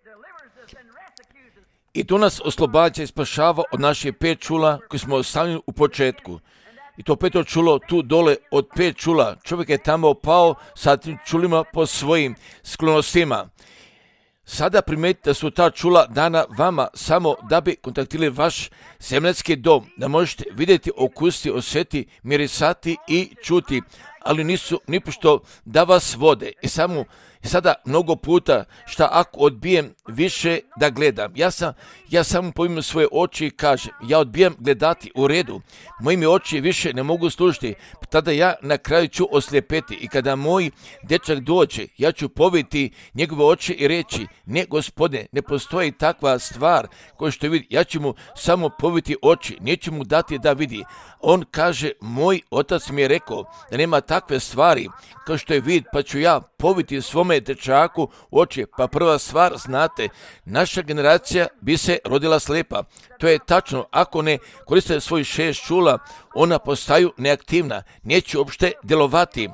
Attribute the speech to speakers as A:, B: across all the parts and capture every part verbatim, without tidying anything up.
A: I to nas oslobađa i spašava od naših pet čula koje smo ostavili u početku. I to peto čulo tu dole od pet čula. Čovjek je tamo pao sa tim čulima po svojim sklonostima. Sada primetite da su ta čula dana vama samo da bi kontaktirali vaš zemaljski dom, da možete vidjeti, okusiti, osjetiti, mirisati i čuti, ali nisu nipošto da vas vode. I samo I sada mnogo puta šta ako odbijem više da gledam. Ja sam, ja samo pojmim svoje oči i kažem, ja odbijam gledati u redu. Moji mi oči više ne mogu slušati, tada ja na kraju ću oslijepeti. I kada moj dječak dođe, ja ću poviti njegove oči i reći, ne gospodine, ne postoji takva stvar koju što vidi. Ja ću mu samo poviti oči, neću mu dati da vidi. On kaže, moj otac mi je rekao da nema takve stvari kao što je vid, pa ću ja poviti svome dječaku oči. Pa prva stvar, znate, naša generacija bi se rodila slijepa. To je tačno, ako ne koriste svoj šest čula, ona postaju neaktivna, neće uopšte djelovati.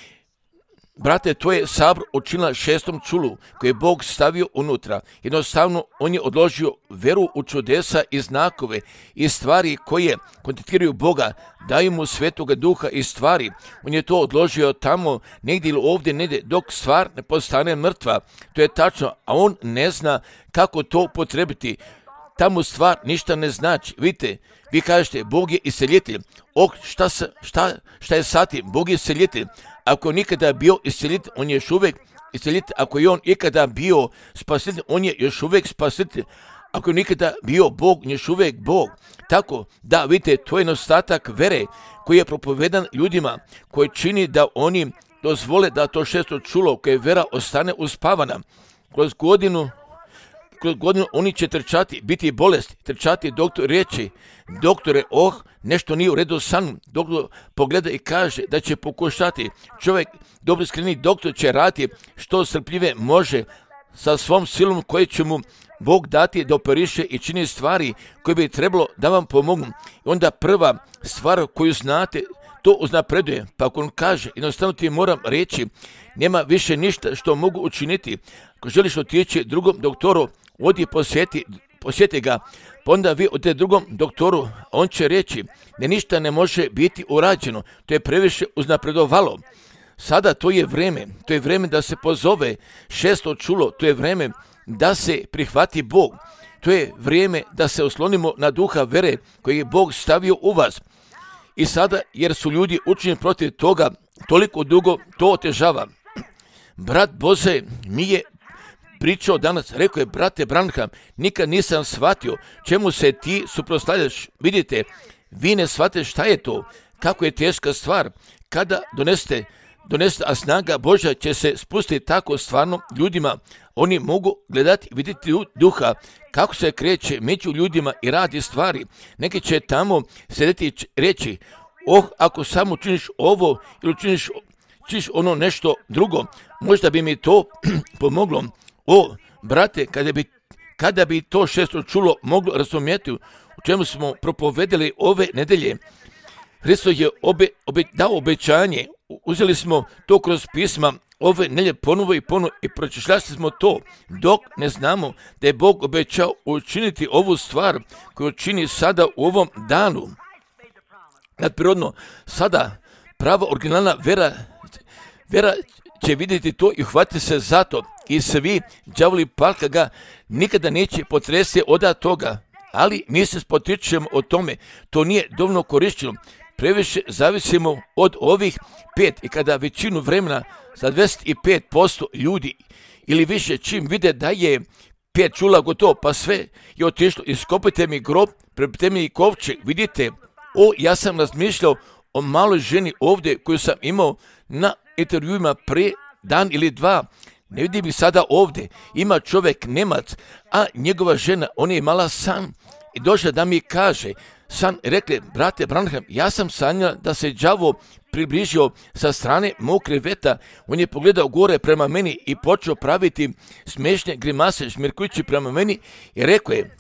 A: Brate, to je sabor učinila šestom čulu koje je Bog stavio unutra. Jednostavno, on je odložio veru u čudesa i znakove i stvari koje kontaktiraju Boga, daju mu svetoga duha i stvari. On je to odložio tamo, negdje ili ovdje, negdje, dok stvar ne postane mrtva. To je tačno, a on ne zna kako to potrebiti. Tamo stvar ništa ne znači. Vidite, vi kažete, Bog je isceljitelj. Oh, šta, šta, šta je sati? Bog je isceljitelj. Ako je nikada bio isceljitelj, on je još uvijek isceljitelj. Ako je on ikada bio spasitelj, on je još uvijek spasitelj. Ako je nikada bio Bog, on je još uvijek Bog. Tako da, vidite, to je nedostatak vere koji je propovedan ljudima, koji čini da oni dozvole da to šesto čulo, koje vera ostane uspavana. Kroz godinu Kroz godinu oni će trčati, biti bolesti, trčati, doktor reći, doktore, oh, nešto nije u redu sa mnom. Doktor pogleda i kaže da će pokušati. Čovjek, dobro skreni, doktor će raditi što strpljive može sa svom silom koje će mu Bog dati da operiše i čini stvari koje bi trebalo da vam pomogu. I onda prva stvar koju znate, to uznapreduje. Pa ako on kaže, jednostavno ti moram reći, nema više ništa što mogu učiniti. Ako želiš otići drugom doktoru, odi posjeti, posjeti ga, pa onda vi odete drugom doktoru, on će reći da ništa ne može biti urađeno, to je previše uznapredovalo. Sada to je vrijeme, to je vrijeme da se pozove šesto čulo, to je vrijeme da se prihvati Bog, to je vrijeme da se oslonimo na duha vere koji je Bog stavio u vas. I sada, jer su ljudi učinjeni protiv toga, toliko dugo to otežava. Brat Boze mi je pričao danas, rekao je, brate Branham, nikad nisam shvatio čemu se ti suprotstavljaš. Vidite, vi ne shvatite šta je to, kako je teška stvar. Kada donesete, donesete, a snaga Božja će se spustiti tako stvarno ljudima. Oni mogu gledati, vidjeti duha, kako se kreće među ljudima i radi stvari. Neki će tamo sedeti i reći, oh, ako samo učiniš ovo ili učiniš, učiniš ono nešto drugo, možda bi mi to pomoglo. O, brate, kada bi, kada bi to šesto čulo moglo razumjeti u čemu smo propovedali ove nedelje, Hristos je obe, obe, dao obećanje, uzeli smo to kroz pisma, ove nedelje ponovo i ponovo i pročitali smo to, dok ne znamo da je Bog obećao učiniti ovu stvar koju čini sada u ovom danu. Nadprirodno, sada prava originalna vera, vera će vidjeti to i uhvatiti se za to. I svi đavoli palka ga nikada neće potresti od toga. Ali mi se spotičemo o tome. To nije dovoljno korišteno. Previše zavisimo od ovih pet. I kada većinu vremena za dvadeset pet posto ljudi ili više čim vide da je pet čula gotovo, pa sve je otišlo, iskopajte mi grob, prepite mi kovčeg. Vidite, o, ja sam razmišljao o maloj ženi ovdje koju sam imao na intervjuima pre dan ili dva. Ne vidim ih sada ovdje. Ima čovjek Nemac, a njegova žena, ona je imala san i došla da mi kaže, san, rekli, brate Branham, ja sam sanjala da se đavo približio sa strane mog kreveta. On je pogledao gore prema meni i počeo praviti smiješne grimase šmirkujući prema meni i rekao je,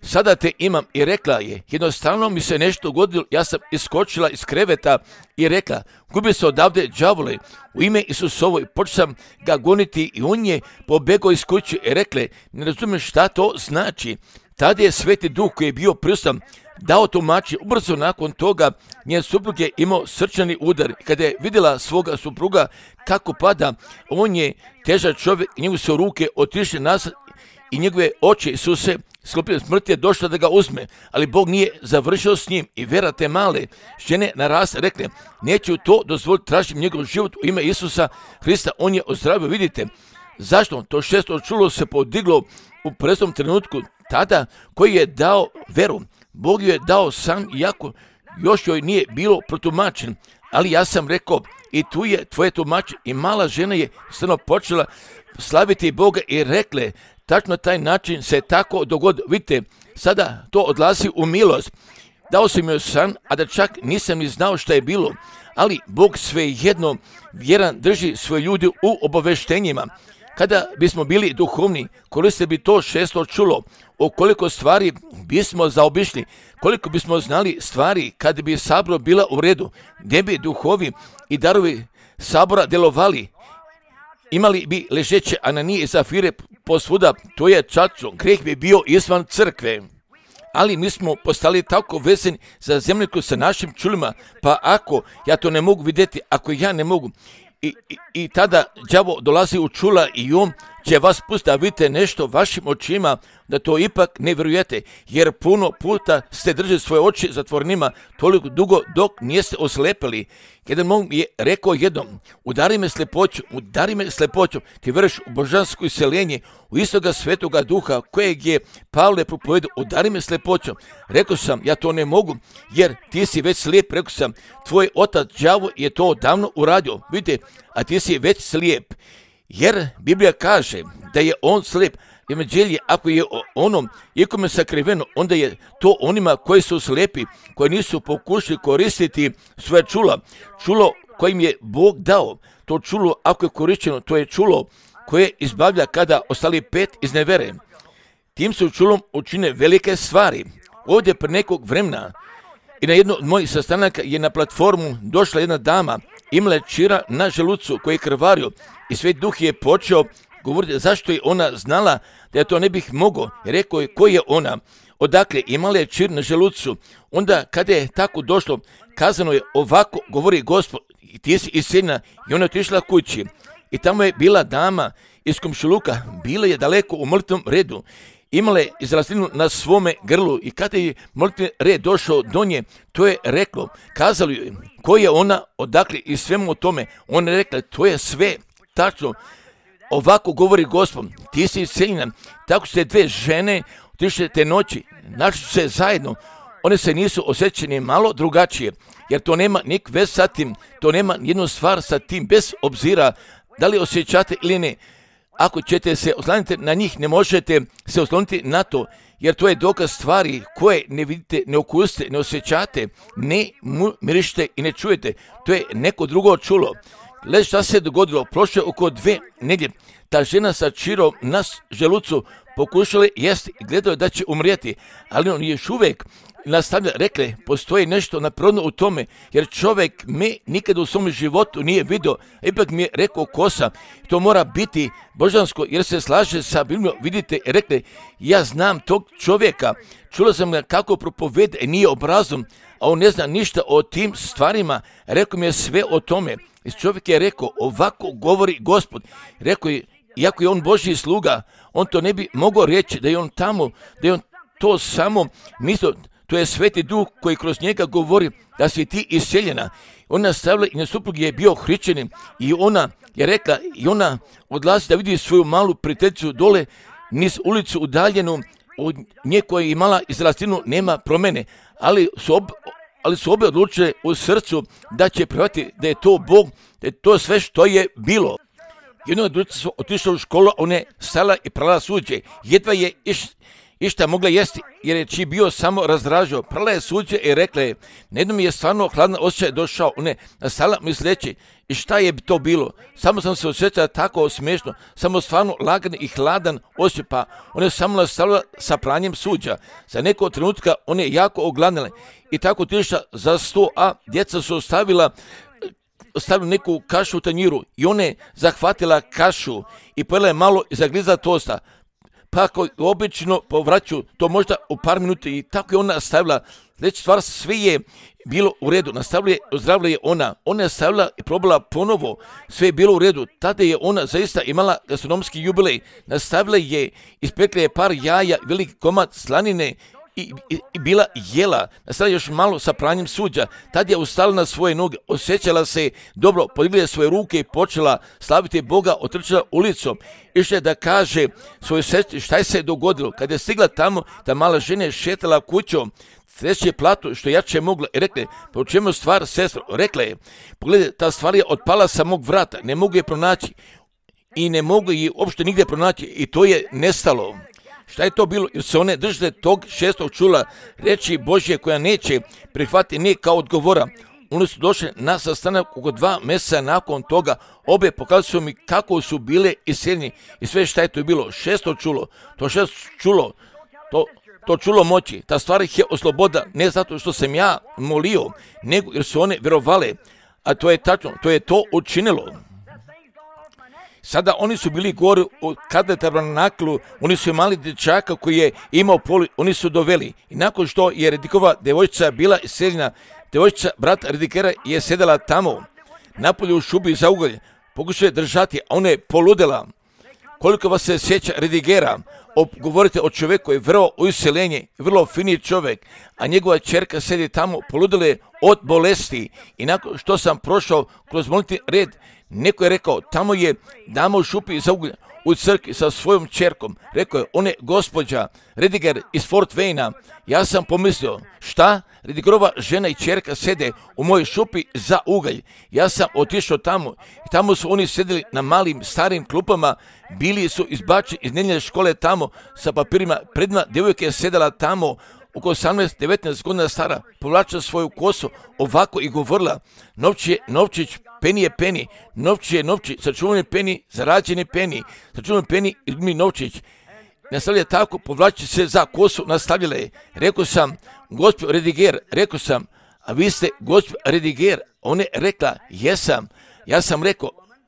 A: sada te imam. I rekla je, jednostavno mi se nešto ugodilo, ja sam iskočila iz kreveta i rekla, gubi se odavde đavole, u ime Isusovo, i počeo sam ga goniti i on je pobegao iz kuće i rekle, ne razumijem šta to znači. Tada je Sveti Duh koji je bio prisutan dao tumači. Ubrzo nakon toga njen suprug je imao srčani udar. Kada je vidjela svoga supruga kako pada, on je težak čovjek i njegove su ruke otišle nazad i njegove oči su se sklopile. Smrt je došla da ga uzme, ali Bog nije završio s njim. I vera te male žene naras rekle, neću to dozvoliti, tražim njegov život u ime Isusa Hrista. On je ozdravio. Vidite zašto to šesto čulo se podiglo u presnom trenutku tada, koji je dao veru. Bog joj je dao san, iako još joj nije bilo protumačen. Ali ja sam rekao, i tu je tvoje tumače. I mala žena je stvarno počela slaviti Boga i rekle, tačno taj način se tako dogodio. Vidite, sada to odlazi u milost. Dao sam joj san, a da čak nisam ni znao šta je bilo. Ali Bog svejedno vjeran drži svoje ljudi u obaveštenjima. Kada bismo bili duhovni, koriste bi to šesto čulo, o koliko stvari bismo zaobišli, koliko bismo znali stvari kada bi sabor bila u redu, gdje bi duhovi i darovi sabora djelovali, imali bi ležeće Ananije i Zafire posvuda, to je čačno, greh bi bio izvan crkve. Ali mi smo postali tako vezani za zemljiku sa našim čulima, pa ako ja to ne mogu vidjeti, ako ja ne mogu, I, i, i tada đavo dolazi u čula i on će vas pustiti da vidite nešto vašim očima, da to ipak ne vjerujete, jer puno puta ste držali svoje oči zatvorenima toliko dugo dok niste oslepili. Jedan mom je rekao jednom, udari me slepoću, udari me slepoću, ti vjeruješ u božansko iseljenje, u istoga svetoga duha kojeg je Pavle propovedao, udari me slepoću. Rekao sam, ja to ne mogu, jer ti si već slijep. Rekao sam, tvoj otac đavo je to odavno uradio, vidite, a ti si već slijep. Jer Biblija kaže da je on slijep. Evanđelje, ako je onom ikome sakriveno, onda je to onima koji su slijepi, koji nisu pokušali koristiti svoje čula. Čulo kojim je Bog dao, to čulo ako je korišćeno, to je čulo koje izbavlja kada ostali pet iznevere. Tim su čulom učine velike stvari. Ovdje pre nekog vremena i na jedno od mojih sastanaka je na platformu došla jedna dama, imala je čira na želucu koji je krvario i Sveti Duh je počeo govoriti zašto je ona znala da ja to ne bih mogao. Rekao je ko je ona, odakle, imala je čir na želucu. Onda kada je tako došlo, kazano je ovako, govori Gospod, ti si isceljena, i ona je otišla kući. I tamo je bila dama iz komšiluka, bila je daleko u mrtvom redu. Imala je izrastinu na svome grlu i kada je mrtvi red došao do nje, to je reklo, kazali joj ko je ona, odakle i svemu o tome. Ona je rekla, to je sve tačno. Ovako govori Gospod, ti si isceljena. Tako su te dve žene otišle te noći, našli su se zajedno. One se nisu osjećane malo drugačije, jer to nema nik vez sa tim, to nema jednu stvar sa tim, bez obzira da li osjećate ili ne. Ako ćete se osloniti na njih, ne možete se osloniti na to, jer to je dokaz stvari koje ne vidite, ne okusite, ne osjećate, ne mirišite i ne čujete. To je neko drugo čulo. Gledaj šta se dogodilo, prošlo oko dve nedjelje. Ta žena sa čirom na želucu pokušala jesti i gledao je da će umrijeti, ali on još uvijek nastavlja, rekle, postoji nešto naprirodno u tome, jer čovjek me nikada u svom životu nije vidio, ipak mi je rekao kosa, to mora biti božansko, jer se slaže sa Biblijom. Vidite, rekle, ja znam tog čovjeka, čula sam ga kako propovede, nije obrazom, a on ne zna ništa o tim stvarima, rekao mi je sve o tome. I čovjek je rekao, ovako govori Gospod, rekao je, iako je on Božji sluga, on to ne bi mogao reći, da je on tamo, da je on to samo mislio. To je Sveti Duh koji kroz njega govori da si ti isceljena. Ona nastavila i na suprug je bio hrišćanin i ona je rekla, i ona odlazi da vidi svoju malu prijateljicu dole niz ulicu udaljenu od nje koja je imala izrastinu, nema promene, ali su, ob, ali su obe odlučile u srcu da će prihvatiti da je to Bog, da je to sve što je bilo. Jedno od djeca su otišla u školu, ona je stala i prala suđe. Jedva je iš, išta mogla jesti, jer je čiji bio samo razdražio. Prala je suđe i rekla je, na jednom je stvarno hladan osjećaj došao. Ona je nastala misleći, I šta je to bilo? Samo sam se osjećala tako smiješno, samo stvarno lagan i hladan osjećaj, pa ona je samo nastavila sa pranjem suđa. Za neko trenutka one je jako ogladnile i tako otišla za sto, a djeca su ostavila stavila neku kašu u tanjiru i ona je zahvatila kašu i pojela je malo i zagrizla tosta. Pa ako obično povraću to možda u par minuta i tako je ona stavila. Reći stvar, sve je bilo u redu, nastavila je, ozdravila je ona, ona je stavila i probala ponovo, sve je bilo u redu, tada je ona zaista imala gastronomski jubilej, nastavila je, ispekla je par jaja, veliki komad slanine i, i, i bila jela, nastavila još malo sa pranjem suđa, tad je ustala na svoje noge, osjećala se dobro, podigla je svoje ruke i počela slaviti Boga, otrčala ulicom, išla je da kaže svojoj sestri šta je se dogodilo. Kad je stigla tamo, ta mala žena je šetala kućom, treće platu što jače mogla i rekla je, pa u čemu je stvar, sestro? Rekla je, pogledaj, ta stvar je otpala sa mog vrata, ne mogu je pronaći i ne mogu je uopšte nigdje pronaći i to je nestalo. Šta je to bilo? Jer se one držale tog šestog čula reči Božje koja neće prihvatiti ne kao odgovora. Oni su došli na sastanak oko dva mjeseca nakon toga, obe pokazali su mi kako su bile iseljeni i sve šta je to bilo. Šesto čulo, to šesto čulo, to To čulo moći, ta stvar ih je osloboda, ne zato što sam ja molio, nego jer su one vjerovale, a to je tačno, to je to učinilo. Sada oni su bili gore u Kadle tabernaklu, oni su imali dječaka koji je imao poli, oni su doveli. I nakon što je Redikova devojčica bila iseljena, devojčica brata Redikera je sedela tamo, napolju u šubi za ugalj, pokušao je držati, a ona je poludela. Koliko vas se sjeća Redigera, o, govorite o čovjeku koji je vrlo u iseljenje, vrlo fini čovjek, a njegova čerka sedi tamo, poludela je od bolesti. I nakon što sam prošao kroz molitni red, neko je rekao, tamo je dama u šupi za ugljen, u crkvi sa svojom čerkom. Rekao je, on je gospođa Rediger iz Fort Wayna. Ja sam pomislio, šta? Redigerova žena i čerka sede u mojoj šupi za ugalj. Ja sam otišao tamo i tamo su oni sedeli na malim starim klupama, bili su izbačeni iz nedjeljne škole tamo sa papirima. Predna djevojka je sedela tamo oko osamnaest devetnaest godina stara, povlačila svoju kosu ovako i govorila, novči je novčić, peni je peni, novči je novči, sačuvani peni, zarađeni peni, sačuvani peni, izgumi novčić. Nastavlja tako, povlači se za kosu, nastavljala je. Rekao sam, gospođo Rediger, rekao sam, a vi ste gospođo Rediger? Ona je rekla, jesam. Ja sam rekao,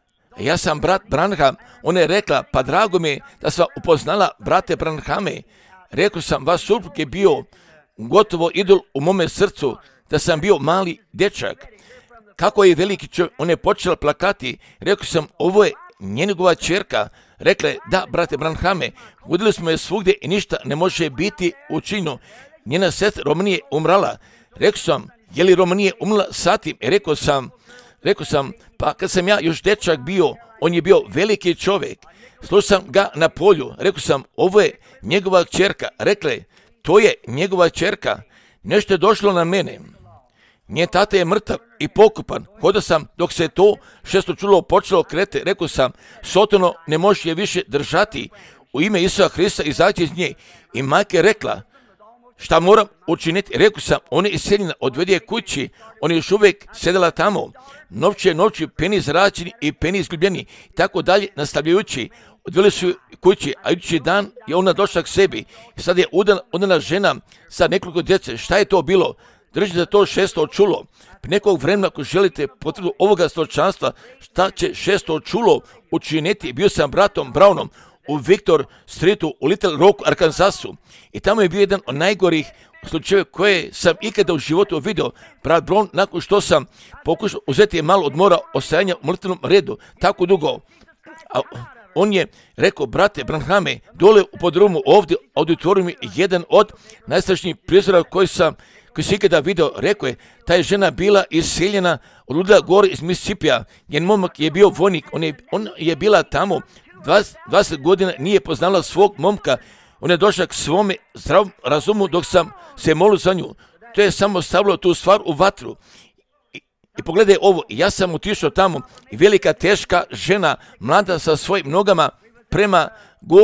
A: ja sam brat Branham. Ona je rekla, pa drago mi je da sam upoznala brate Branhame. Rekao sam, vaš suprug je bio gotovo idol u mome srcu, da sam bio mali dječak. Kako je veliki čovjek, ona je počela plakati. Rekao sam, ovo je njegova čerka. Rekla je, da, brate Branhame, vodili smo je svugdje i ništa ne može biti učinjeno. Njena sestra Romanije umrala. Rekao sam, je li Romanije umrla satim? I rekao sam, rekao sam, pa kad sam ja još dječak bio, on je bio veliki čovjek. Slušao sam ga na polju. Rekao sam, ovo je njegova čerka. Rekla je, to je njegova čerka. Nešto je došlo na mene. Njen tata je mrtav i pokopan. Hodao sam dok se to šesto čulo počelo krete. Rekao sam, Sotono, ne možeš je više držati. U ime Isusa Hrista izađi iz nje. I majka je rekla, šta moram učiniti? Rekao sam, ona je iseljena, odvedi je kući. Ona je još uvijek sedela tamo. Novči je novči, peni zračeni i peni izgubljeni. Tako dalje nastavljajući. Odveli su kući, a idući dan je ona došla k sebi. I sad je udana, udana žena sa nekoliko djece. Šta je to bilo? Držite za to šesto čulo. Pri nekog vremena, ako želite potvrdu ovoga stočanstva, šta će šesto čulo učiniti? Bio sam bratom Brownom u Victor Streetu u Little Rock, Arkansasu. I tamo je bio jedan od najgorih slučajeva koje sam ikada u životu vidio. Brat Brown, nakon što sam pokušao uzeti je malo odmora ostajanja u molitvenom redu, tako dugo. A on je rekao, brate Branhame, dole u podrumu ovdje auditorium je jedan od najstrašnijih prizora koji sam koji se ikada vidio. Rekao je, ta je žena bila iseljena, odludila gore iz Mississippija. Njen momak je bio vojnik, on je, on je bila tamo dvadeset, dvadeset godina, nije poznala svog momka. On je došla k svome zdravom razumu dok sam se molio za nju. To je samo stavilo tu stvar u vatru. I, i pogledaj ovo, ja sam otišao tamo i velika teška žena, mlada sa svojim nogama prema gore,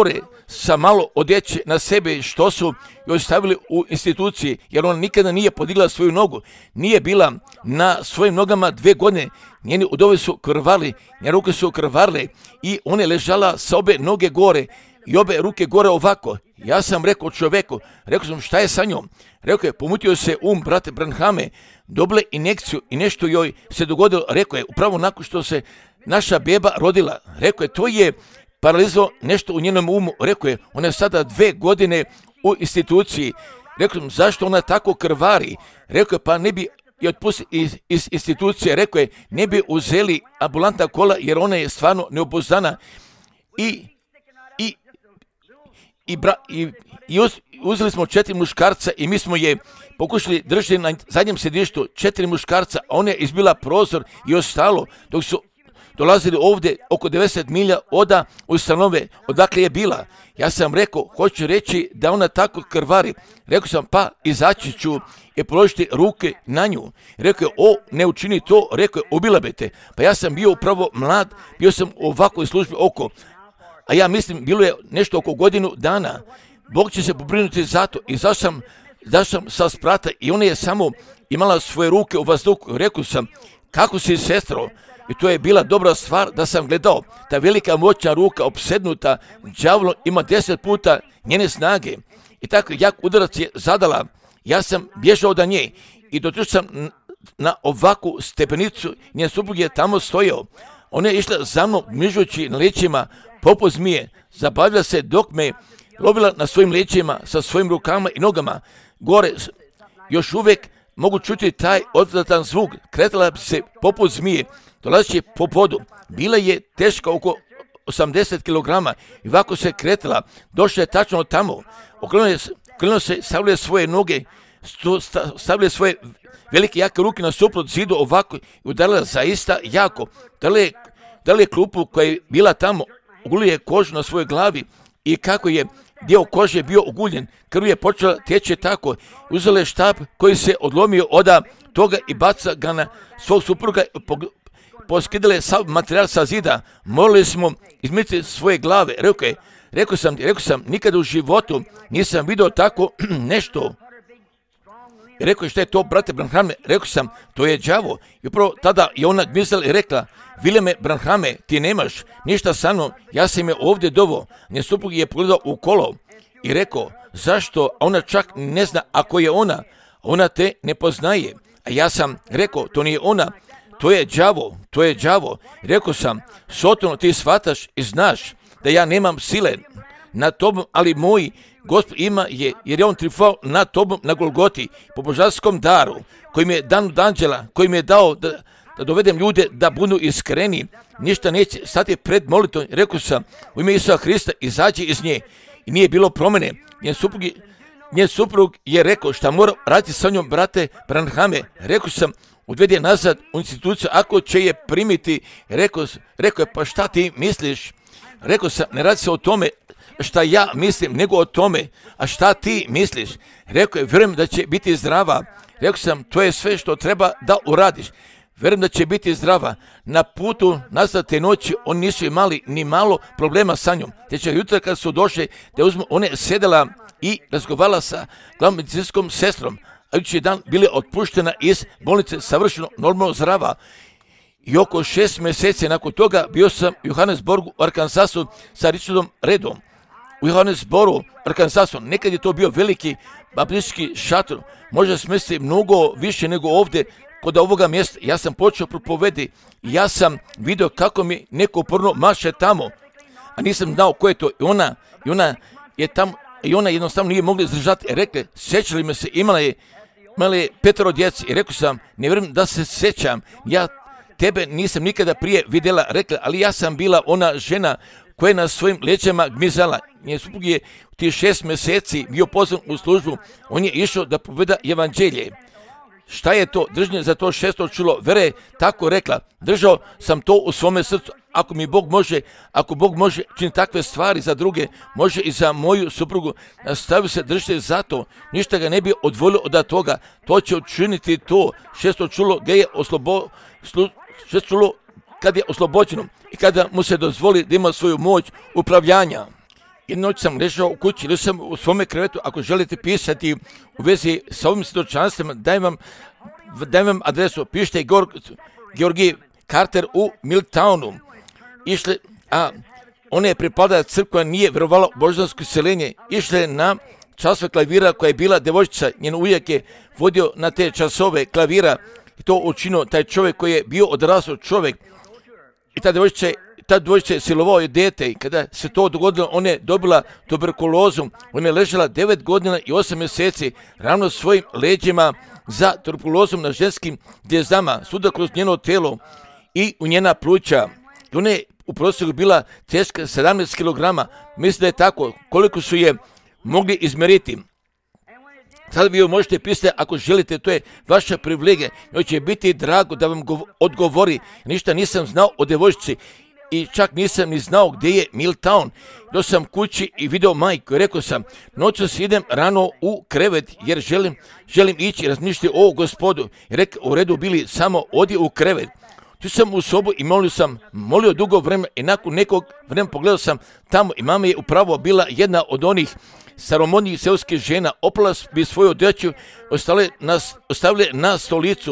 A: sa malo odjeće na sebe što su joj stavili u instituciji, jer ona nikada nije podigla svoju nogu, nije bila na svojim nogama dve godine, njeni udovi su krvali, njene ruke su krvarle i ona je ležala sa obe noge gore i obe ruke gore ovako. Ja sam rekao čoveku, rekao sam šta je sa njom? Rekao je, pomutio se um, brate Branhame, dobile injekciju i nešto joj se dogodilo. Rekao je, upravo nakon što se naša beba rodila. Rekao je, to je paralizovalo nešto u njenom umu. Rekao je, ona je sada dve godine u instituciji. Rekao sam, zašto ona tako krvari? Rekao je, pa ne bi je otpustili iz, iz institucije. Rekao je, ne bi uzeli ambulantna kola jer ona je stvarno neobuzdana. I I, i, bra, i, i uz, uzeli smo četiri muškarca i mi smo je pokušali držati na zadnjem sedištu, četiri muškarca, a ona je izbila prozor i ostalo, dok su dolazili ovdje oko devedeset milja oda ustanove, odakle je bila. Ja sam rekao, hoću reći da ona tako krvari. Rekao sam, pa izaći ću i položiti ruke na nju. Rekao je, o, ne učini to, rekao je, ubila bi te. Pa ja sam bio upravo mlad, bio sam u ovakvoj službi oko, a ja mislim, bilo je nešto oko godinu dana. Bog će se pobrinuti za to. I zašto sam, zašto sam sa sprata i ona je samo imala svoje ruke u vazduhu. Rekao sam, kako si sestro? I to je bila dobra stvar da sam gledao. Ta velika moćna ruka opsednuta đavolom ima deset puta njene snage. I tako jak udarac je zadala. Ja sam bježao od nje i došao sam na ovakvu stepenicu. Njen suprug je tamo stojao. Ona je išla za mnom mižući na lećima poput zmije. Zabavila se dok me lovila na svojim lećima sa svojim rukama i nogama. Gore još uvijek mogu čuti taj odvratan zvuk. Kretala bi se poput zmije, dolazeći po podu. Bila je teška oko osamdeset kilograma i ovako se kretala. Došla je tačno tamo. Okrenuo se, stavljaju svoje noge, stavljaju svoje velike jake ruke na suprot zidu ovako i udarila zaista jako. Dala je, dala je klupu koja je bila tamo, ogulila je kožu na svojoj glavi i kako je dio kože bio oguljen, krv je počela teći tako. Uzela je štap koji se odlomio od toga i baca ga na svog supruga, poskidala je sav materijal sa zida. Morali smo izmisliti svoje glave. Rekao je, rekao sam, rekao sam, nikada u životu nisam vidio tako nešto. I rekao je, šta je to, brate Branhame? Rekao sam, to je đavo. I upravo tada je ona gmizala i rekla, Vileme Branhame, ti nemaš ništa sa mnom, ja sam je ovdje dovo. Njen suprug je pogledao u kolo i rekao, zašto? A ona čak ne zna ako je ona. Ona te ne poznaje. A ja sam rekao, to nije ona, to je đavo, to je đavo. Rekao sam, Sotono, ti shvataš i znaš da ja nemam sile nad tobom, ali moj Gospod ima je, jer je on trifao nad tobom na Golgoti, po božanskom daru, koji mi je dan od anđela, koji mi je dao da, da dovedem ljude da budu iskreni, ništa neće stati pred molitvom. Rekao sam, u ime Isusa Hrista, izađi iz nje. I nije bilo promjene. Njen suprug, njen suprug je rekao, šta moram raditi sa njom, brate Branhame. Rekao sam, odvedi je nazad u instituciju, ako će je primiti. Rekao, rekao je, pa šta ti misliš? Rekao sam, ne radi se o tome šta ja mislim, nego o tome, a šta ti misliš? Rekao je, vjerujem da će biti zdrava. Rekao sam, to je sve što treba da uradiš. Vjerujem da će biti zdrava. Na putu nazad te noći oni nisu imali ni malo problema sa njom. Te će jutra kad su došli, da uzmu, ona je sedela i razgovarala sa glavnom medicinskom sestrom, a jučer dan bili otpuštena iz bolnice savršeno normalno zdrava. I oko šest mjeseci nakon toga bio sam u Johannesburgu u Arkansasu sa Richardom Redom. U Johannesburgu, Arkansasu, nekad je to bio veliki baptistički šator, možda smjesti mnogo više nego ovdje kod ovoga mjesta. Ja sam počeo propovedi i ja sam vidio kako mi neko uporno maše tamo, a nisam znao ko je to. I ona, i ona je tamo, i ona jednostavno nije mogla izdržati. I rekla, sjećali me se, imala je, imala je petero djeci. I rekao sam, ne vjerujem da se sjećam, ja tebe nisam nikada prije vidjela, rekla, ali ja sam bila ona žena koja je na svojim leđima gmizala. Njen suprug je u tih šest mjeseci bio pozvan u službu, on je išao da poveda evanđelje. Šta je to? Držanje za to šesto čulo. Vera je tako rekla, držao sam to u svome srcu. Ako mi Bog može, ako Bog može činiti takve stvari za druge, može i za moju suprugu. Nastavio se držati za to, ništa ga ne bi odvojilo od toga. To će učiniti to. Šesto čulo gdje je oslobo, slu, šesto čulo kad je oslobođeno i kada mu se dozvoli da ima svoju moć upravljanja. Jednu noć sam ležao u kući ili sam u svome krevetu. Ako želite pisati u vezi sa ovim svjedočanstvima, dajem vam, dajem vam adresu. Pišite Georgij Carter u Milltownu. Išle, a ona je pripadala crkva, nije vjerovala u božansko iseljenje. Išle na časove klavira koja je bila devojčica. Njen ujak je vodio na te časove klavira i to učinio taj čovjek koji je bio odrasao čovjek. I ta devojčica je Ta dvojica je silovao je dete i kada se to dogodilo, ona je dobila tuberkulozu. Ona je ležala devet godina i osam mjeseci ravno svojim leđima za tuberkulozom na ženskim djezdama, svuda kroz njeno telo i u njena pluća. I ona je u prosjeku bila teška sedamnaest kilograma. Mislim da je tako, koliko su je mogli izmjeriti. Sad vi joj možete pisati ako želite, to je vaša privilegija. Joj će biti drago da vam odgovori. Ništa nisam znao o devojčici. I čak nisam ni znao gdje je Milltown. Došao sam kući i video majku i rekao sam, noćas idem rano u krevet jer želim, želim ići razmišljati o Gospodu. I rekao, u redu Bili, samo odi u krevet. Tu sam u sobu i molio sam, molio dugo vremena i nakon nekog vremena pogledao sam tamo i mama je upravo bila jedna od onih staromodnih seoskih žena. Oprala bi svoju odjeću, ostavile na stolicu.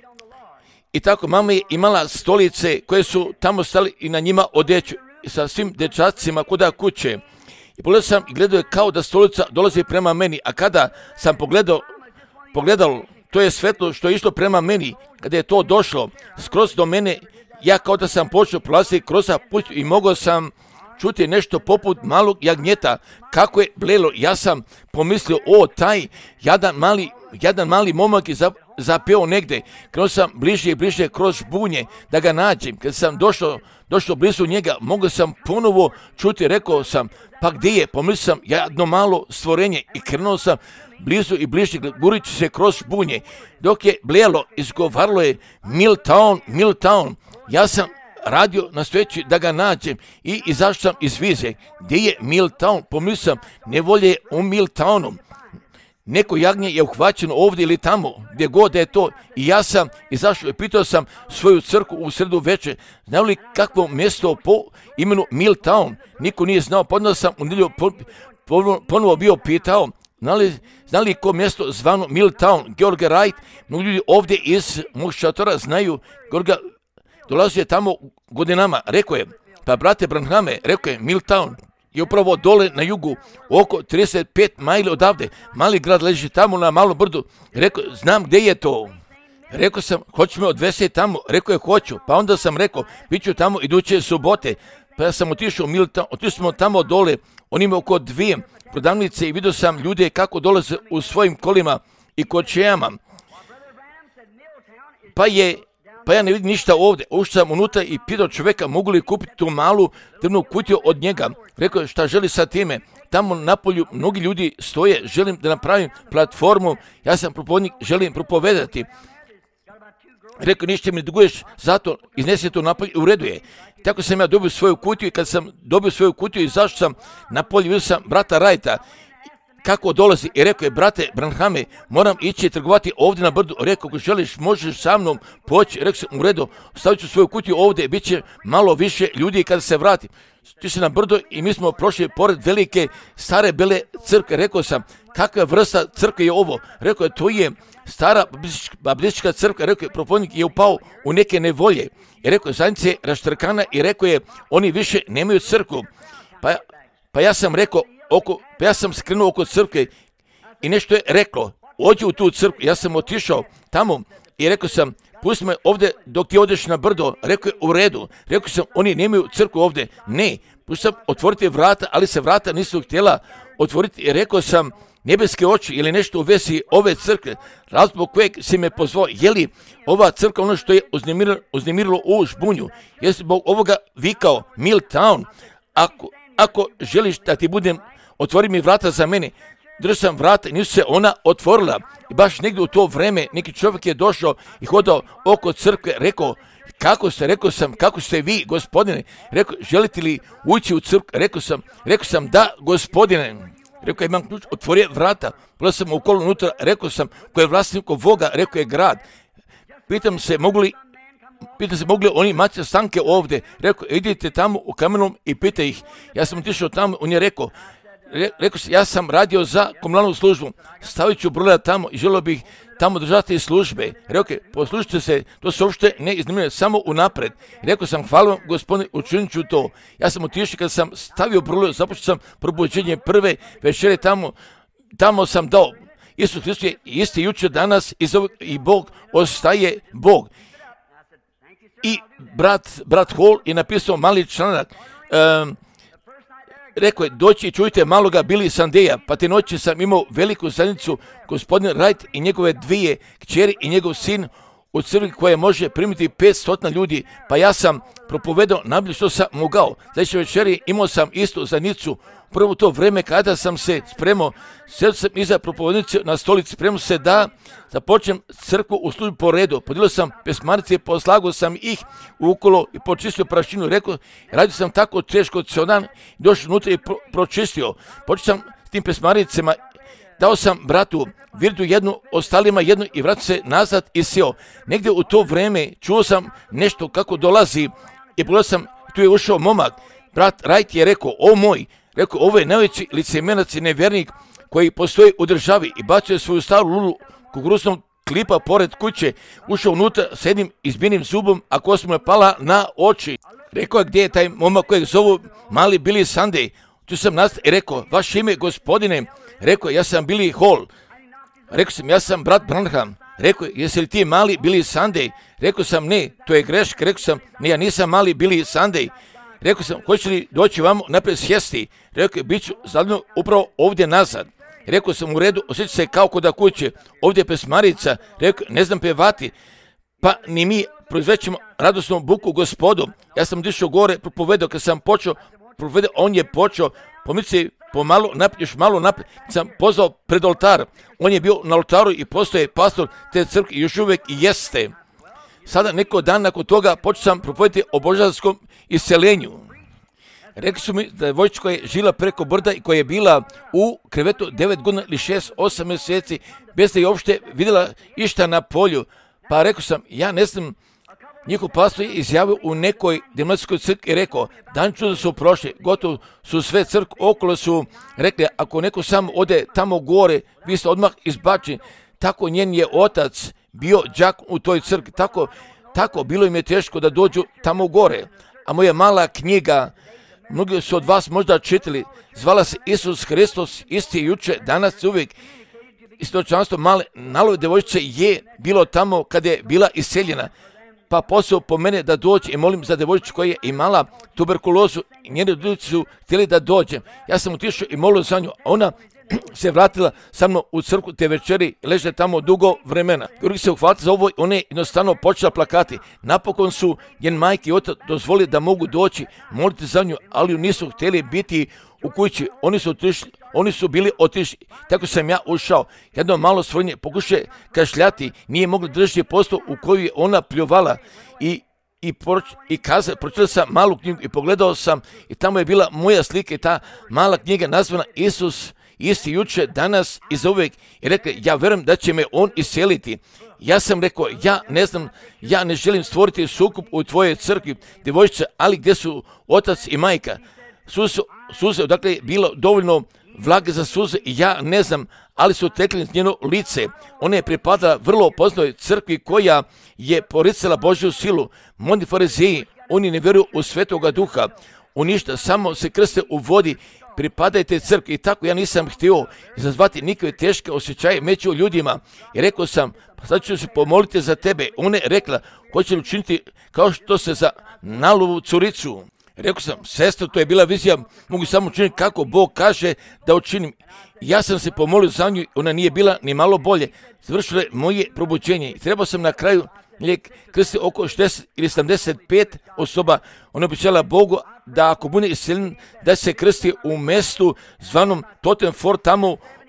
A: I tako mama je imala stolice koje su tamo stali i na njima odjeću sa svim dječacima kuda kuće. I pogledao sam i gledao je kao da stolica dolazi prema meni, a kada sam pogledao, pogledao to je svetlo što je išlo prema meni, kada je to došlo skroz do mene, ja kao da sam počeo prolaziti kroz put i mogao sam čuti nešto poput malog jagnjeta, kako je blelo. Ja sam pomislio, o, taj jadan mali, jadan mali momak je zapeo negdje. Krenuo sam bliže i bliže kroz bunje da ga nađem. Kad sam došao, došao blizu njega, mogao sam ponovo čuti, rekao sam, pa gdje je? Pomislio sam, jedno malo stvorenje i krenuo sam blizu i bliže, gurići se kroz bunje. Dok je blelo, izgovaralo je Milltown, Milltown. Ja sam radio nastojeći da ga nađem i izašao sam iz vize. Gdje je Milltown? Pomislio sam, nevolje je u Milltownu. Neko jagnje je uhvaćeno ovdje ili tamo, gdje god da je to. I ja sam izašao i pitao sam svoju crkvu u sredu večer, znao li kakvo mjesto po imenu Milltown? Niko nije znao, podno sam u nedjelju ponovo bio pitao, znali, znali ko mjesto zvano Milltown? George Wright, mnogi ljudi ovdje iz mog šatora znaju, George dolazio je tamo godinama, rekao je, pa brate Branhame, rekao je Milltown. I upravo dole na jugu, oko trideset pet majli odavde, mali grad leži tamo na malom brdu. Rekao, znam gdje je to. Rekao sam, hoću me odvesti tamo. Rekao je, hoću. Pa onda sam rekao, bit ću tamo iduće subote. Pa ja sam otišao u Milltown, otišao smo tamo dole, on ima oko dvije prodavnice i vidio sam ljude kako dolaze u svojim kolima i kočijama. Pa je Pa ja ne vidim ništa ovdje. Ušao sam unutra i pitao čovjeka mogu li kupiti tu malu drvnu kutiju od njega. Rekao je šta želi sa time. Tamo na polju mnogi ljudi stoje, želim da napravim platformu. Ja sam propovjednik, želim propovedati. Rekao ništa mi ne duguješ, zato iznesi to napolje i u redu je. Tako sam ja dobio svoju kutiju i kad sam dobio svoju kutiju izašao sam na polje, vidio sam brata Wrighta kako dolazi i rekao je, brate Branhame, moram ići trgovati ovdje na brdu. Rekao, ako želiš, možeš sa mnom poći. Rekao sam, u redu, stavit ću svoju kutiju ovdje, bit će malo više ljudi kada se vratim. Ti se na brdo i mi smo prošli pored velike stare bele crkve. Rekao sam, kakva vrsta crkve je ovo? Rekao je, to je stara baptistička crkva. Rekao je, propovjednik je upao u neke nevolje. I rekao je, zajednica je raštrkana i rekao je, oni više nemaju crkvu. Pa, pa ja sam rekao, oko, pa ja sam skrenuo oko crkve i nešto je reklo, ođi u tu crkvu. Ja sam otišao tamo i rekao sam, pusti me ovdje dok ti odeš na brdo. Rekao je, u redu. Rekao sam, oni nemaju crkvu ovdje. Ne, pusti sam otvoriti vrata, ali se vrata nisu htjela otvoriti. I rekao sam, nebeske oči ili nešto u vezi ove crkve, razlog kojeg si me pozvao, je li ova crkva ono što je uznemirilo, uznemirilo u žbunju? Jesi zbog ovoga vikao Milltown? Ako, ako želiš da ti budem, otvori mi vrata za mene. Držao sam vrata i nisu se ona otvorila. I baš negdje u to vrijeme neki čovjek je došao i hodao oko crkve, rekao, kako ste, rekao sam, kako ste vi, gospodine? Rekao, želite li ući u crkvu? Rekao sam, rekao sam, da, gospodine. Rekao, imam ključ, otvorio vrata, pogledao sam okolo unutra, rekao sam, ko je vlasnik ovoga, rekao je grad. Pitam se, mogu li pita se mogli oni imati stanke ovdje. Rekao, idite tamo u kamenom i pita ih. Ja sam otišao tamo, on je rekao, re, rekao se, ja sam radio za komunalnu službu, stavit ću brojila tamo i želio bih tamo držati službe. Rekao, poslušajte se, to se uopšte ne iznimljuje, samo unapred. Rekao sam, hvala vam gospodine, učinit ću to. Ja sam otišao kad sam stavio brojilo, započeo sam probuđenje prve večere tamo, tamo sam dao. Isus Hristos je isti jučer, danas i Bog ostaje Bog. I brat, brat Hall je napisao mali članak, um, rekao je, doći i čujte maloga Billy Sundeya, pa te noći sam imao veliku zajednicu, gospodin Wright i njegove dvije kćeri i njegov sin u crkvi koja može primiti petsto ljudi, pa ja sam propovedao najbolje što sam mogao. Znači večeri imao sam istu zajednicu, prvo to vreme kada sam se spremao, sjedio sam iza propovednice na stolici, spremao se da započnem crkvu u službi po redu. Podijelio sam pesmarice, poslagao sam ih ukolo i počistio prašinu. Rekao, radio sam tako teško cijel dan, došao unutra i pro, pročistio. Počeo sam s tim pesmaricama, dao sam bratu Virdu jednu, ostalima jednu i vratio se nazad i sjeo. Negdje u to vrijeme čuo sam nešto kako dolazi i pogledao sam, tu je ušao momak. Brat Wright je rekao, o moj, rekao, ovo je najveći licemjerac i nevjernik koji postoji u državi i bacio svoju staru lulu kukuruznog klipa pored kuće, ušao unutra s jednim izbijenim zubom, a kosa mu je pala na oči. Rekao je, gdje je taj momak kojeg zovu mali Billy Sunday? Tu sam nastavio i rekao, vaše ime gospodine? Rekao, ja sam Billy Hall. Rekao sam, ja sam brat Branham. Rekao, jesi li ti mali Billy Sunday? Rekao sam, ne, to je greška. Rekao sam, ne, ja nisam mali Billy Sunday. Rekao sam, hoće li doći vamo naprijed sjesti? Rekao je, bit ću zadnjo upravo ovdje nazad. Rekao sam, u redu, osjeća se kao kod kuće, ovdje je pesmarica. Rekao, ne znam pevati, pa ni mi proizvećemo radosnu buku gospodu. Ja sam dišao gore, propovedao, kad sam počeo, propovedao, on je počeo, pomici pomalo naprijed, još malo naprijed, sam pozvao pred oltar. On je bio na oltaru i postoje pastor te crkve, još uvijek i jeste. Sada neko dan nakon toga počeo sam propovedati o božanskom isceljenju. Rekli su mi da je vojčica koja je žila preko brda i koja je bila u krevetu devet godina ili šest, osam mjeseci, bez da je uopšte vidjela išta na polju. Pa rekao sam, ja ne znam, njihov pastor je izjavio u nekoj demokratskoj crkvi i rekao, dan čuda su prošli, gotovo su sve crkve okolo su rekli, ako neko samo ode tamo gore, vi ste odmah izbačeni. Tako njen je otac bio đak u toj crkvi, tako, tako bilo im je teško da dođu tamo gore. A moja mala knjiga, mnogi su od vas možda čitali, zvala se Isus Hristos, isti juče, danas uvijek. Istočanstvo male nalove devojčice je bilo tamo kada je bila iseljena. Pa posao po mene da dođe i molim za devojčicu koja je imala tuberkulozu i njeni roditelji su htjeli da dođem. Ja sam otišao i molio za nju, a ona se vratila sa mnom u crkvu te večeri i leže tamo dugo vremena. Drugi se uhvatili za ovo i ona je jednostavno počela plakati. Napokon su njen majke i otac dozvolili da mogu doći, moliti za nju, ali ju nisu htjeli biti u kući. Oni su otišli, oni su bili otišli. Tako sam ja ušao. Jedno malo svojnje pokušaj kašljati, nije mogla držati posto u koju je ona pljovala i i, proč, i kaza, pročitao sam malu knjigu i pogledao sam i tamo je bila moja slika i ta mala knjiga nazvana Isus isti juče, danas i za uvijek. I rekao, ja verujem da će me on isceliti. Ja sam rekao, ja ne znam, ja ne želim stvoriti sukob u tvojoj crkvi, djevojčice, ali gdje su otac i majka? Suze, suze dakle, je bilo dovoljno vlage za suze i ja ne znam, ali su tekli njeno lice. Ona je pripadala vrlo poznatoj crkvi koja je poricala Božju silu. Mnogi farizeji, oni ne vjeruju u Svetoga Duha, u ništa, samo se krste u vodi, pripadajte crkvi. I tako ja nisam htio izazvati nikakve teške osjećaje među ljudima. I rekao sam, pa sad ću se pomoliti za tebe. Ona je rekla, hoće li učiniti kao što se za nalovu curicu. Rekao sam, sestra, to je bila vizija, mogu samo učiniti kako Bog kaže da učinim. Ja sam se pomolio za nju, ona nije bila ni malo bolje. Završilo je moje probuđenje i trebao sam na kraju lijek krsti oko šezdeset ili sedamdeset pet osoba. Ona obećala Bogu da ako bude iseljen, da se krsti u mjestu zvanom Tottenham Ford tamo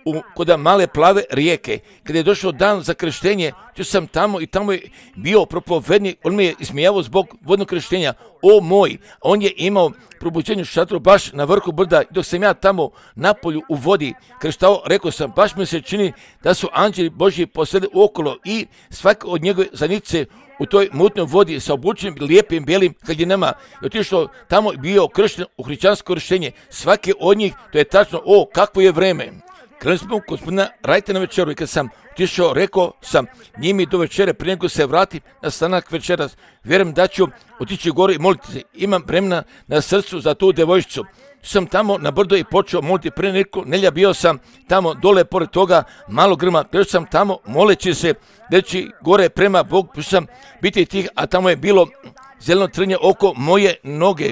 A: u, kod male plave rijeke. Kada je došao dan za krštenje, tu sam tamo i tamo je bio propovednik, on me je ismijavao zbog vodnog krštenja. O moj, on je imao probuđenje šatru baš na vrhu brda, dok sam ja tamo na polju u vodi krštao, rekao sam, baš mi se čini da su anđeli Božji posjeli okolo i svaka od njegove zanice u toj mutnoj vodi sa obučenim lijepim bijelim haljinama i otišao tamo i bio kršten u hrišćansko krštenje. Svaki od njih, to je tačno, o, kakvo je vreme. Krenuli smo kod gospodina Rajta na večeru i kad sam otišao, rekao sam njimi do večere, prije nego se vratim na stanak večeras, vjerujem da ću otići gore i moliti se. Imam vremena na srcu za tu devojčicu. Sam tamo na brdo i počeo moliti prije neko nelja, bio sam tamo dole pored toga malo grma, bio sam tamo moleći se, deći gore prema Bogu, pošto sam biti tih, a tamo je bilo zeleno trnje oko moje noge.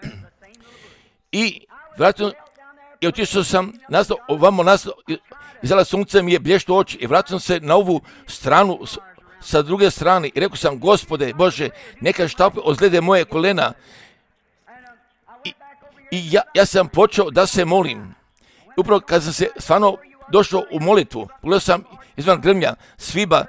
A: I vratno i otišao sam nazad, ovamo nazad, izdala sunce mi je blješto oči i vratio sam se na ovu stranu sa druge strane i rekao sam, Gospode Bože, neka štape ozljede moje kolena. I, i ja, ja sam počeo da se molim. Upravo kad sam se stvarno došao u molitvu, pogledao sam izvan grmlja, sviba,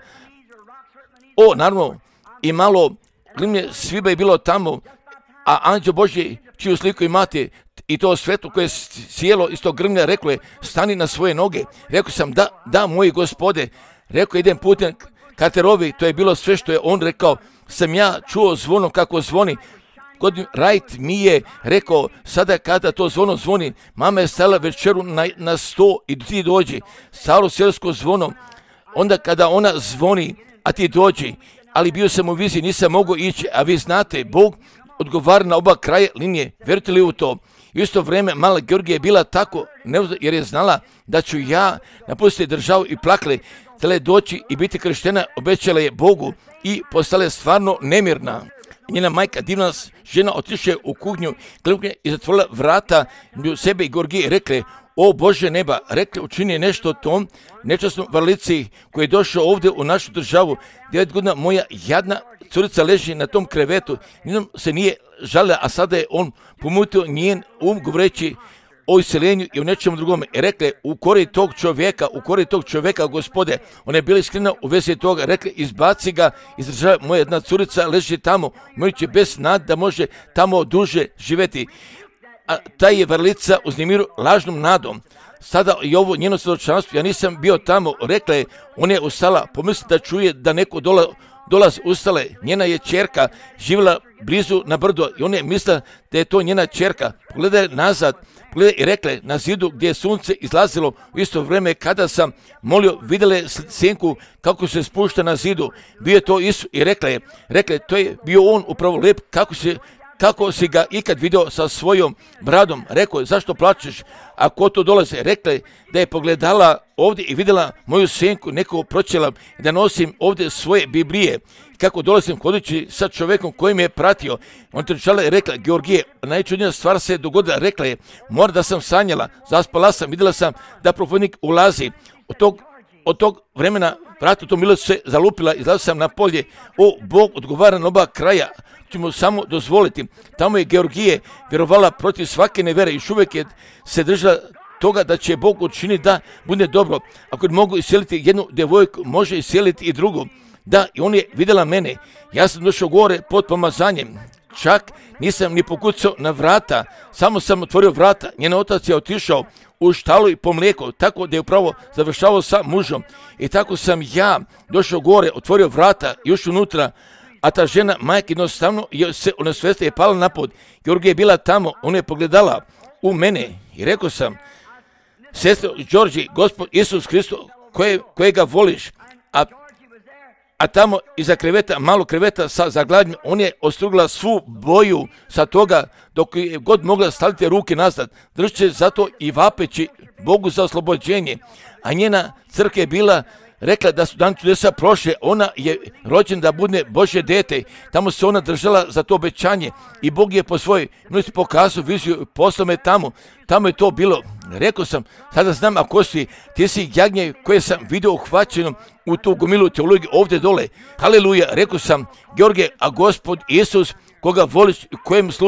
A: o, naravno, i malo grmlje sviba je bilo tamo, a anđeo Božji, čiju sliku imate, i to svetlo koje je sjelo iz tog grmlja, reklo je, stani na svoje noge. Rekao sam, da, da, moji Gospode, rekao, idem putem Katerovi, to je bilo sve što je on rekao, sam ja čuo zvono kako zvoni. Gospodin Wright mi je rekao, sada kada to zvono zvoni, mama je stala večeru na, na sto i ti dođi, stalo selsko zvono, onda kada ona zvoni, a ti dođi, ali bio sam u viziji, nisam mogao ići, a vi znate, Bog odgovara na oba kraja linije, vjerujete li u to? I u isto vrijeme mala Georgija je bila tako nervozna jer je znala da ću ja napustiti državu i plakle, htjela je doći i biti krštena, obećala je Bogu i postala je stvarno nemirna. Njena majka, divna žena, otišla je u kuhnju i zatvorila vrata u sebe i Georgije i rekle, o Bože neba, rekli, učini nešto tom nečasnom varlici koji je došao ovdje u našu državu. Devet godina moja jadna curica leži na tom krevetu, nijednom se nije žalila, a sada je on pomutio njen um govoreći o iseljenju i o nečemu drugome. I rekle, u kori tog čovjeka, u kori tog čovjeka, Gospode, ona je bila iskrena u vezi toga, rekle, izbaci ga iz države, moja jedna curica leži tamo, mojući bez nad da može tamo duže živjeti. A ta je varlica uznemiru lažnom nadom. Sada i ovo njeno svjedočanstvo, ja nisam bio tamo, rekla je, ona je ustala, pomisli da čuje da neko dola, dolaz ustale, njena je ćerka živjela blizu na brdo i ona je mislila da je to njena ćerka. Pogledaj nazad, pogledaj i rekla na zidu gdje je sunce izlazilo u isto vrijeme kada sam molio, vidjela je senku kako se spušta na zidu, bio je to Isus i rekla je, rekla je, to je bio on upravo lep, kako se kako si ga ikad vidio sa svojom bradom. Rekao je, zašto plačeš? A ko to dolaze? Rekla je da je pogledala ovdje i vidjela moju senku, nekog pročela, da nosim ovdje svoje Biblije. Kako dolazim hodeći sa čovjekom koji me je pratio. On trčala i rekla, Georgije, najčudnija stvar se je dogodila. Rekla je, mora da sam sanjala, zaspala sam, vidjela sam da propovjednik ulazi. Od tog, od tog vremena vrata to milost se zalupila, izlazio sam na polje. O, Bog odgovara na oba kraja. Ćemo samo dozvoliti. Tamo je Georgije vjerovala protiv svake nevere i još uvijek je se držala toga da će Bog učiniti da bude dobro. Ako mogu iseliti jednu djevojku, može iseliti i drugu. Da, i on je vidjela mene. Ja sam došao gore pod pomazanjem. Čak nisam ni pokucao na vrata, samo sam otvorio vrata. Njen otac je otišao u štalu i po mlijeko, tako da je upravo završavao sa mužom. I tako sam ja došao gore, otvorio vrata i još unutra. A ta žena, majka, jednostavno je se ona svesta je pala na pod. Georgija je bila tamo, ona je pogledala u mene i rekao sam, sestro Đorđi, Gospod Isus Hristos, koje, kojega voliš, a, a tamo iza kreveta, malo kreveta sa zagladnjom, on je ostrugla svu boju sa toga dok je god mogla staviti ruke nazad, držeći zato i vapeći Bogu za oslobođenje, a njena crkva je bila rekla da su dan čudesa prošle, ona je rođena da bude Božje dete, tamo se ona držala za to obećanje i Bog je po svojoj milosti pokazao viziju, poslao me tamo, tamo je to bilo. Rekao sam, sada znam ako si, ti si jagnje koje sam vidio uhvaćeno u tu gomilu teologiju ovdje dole. Haleluja, rekao sam, Georgije, a Gospod Isus, koga voliš i kojem služi,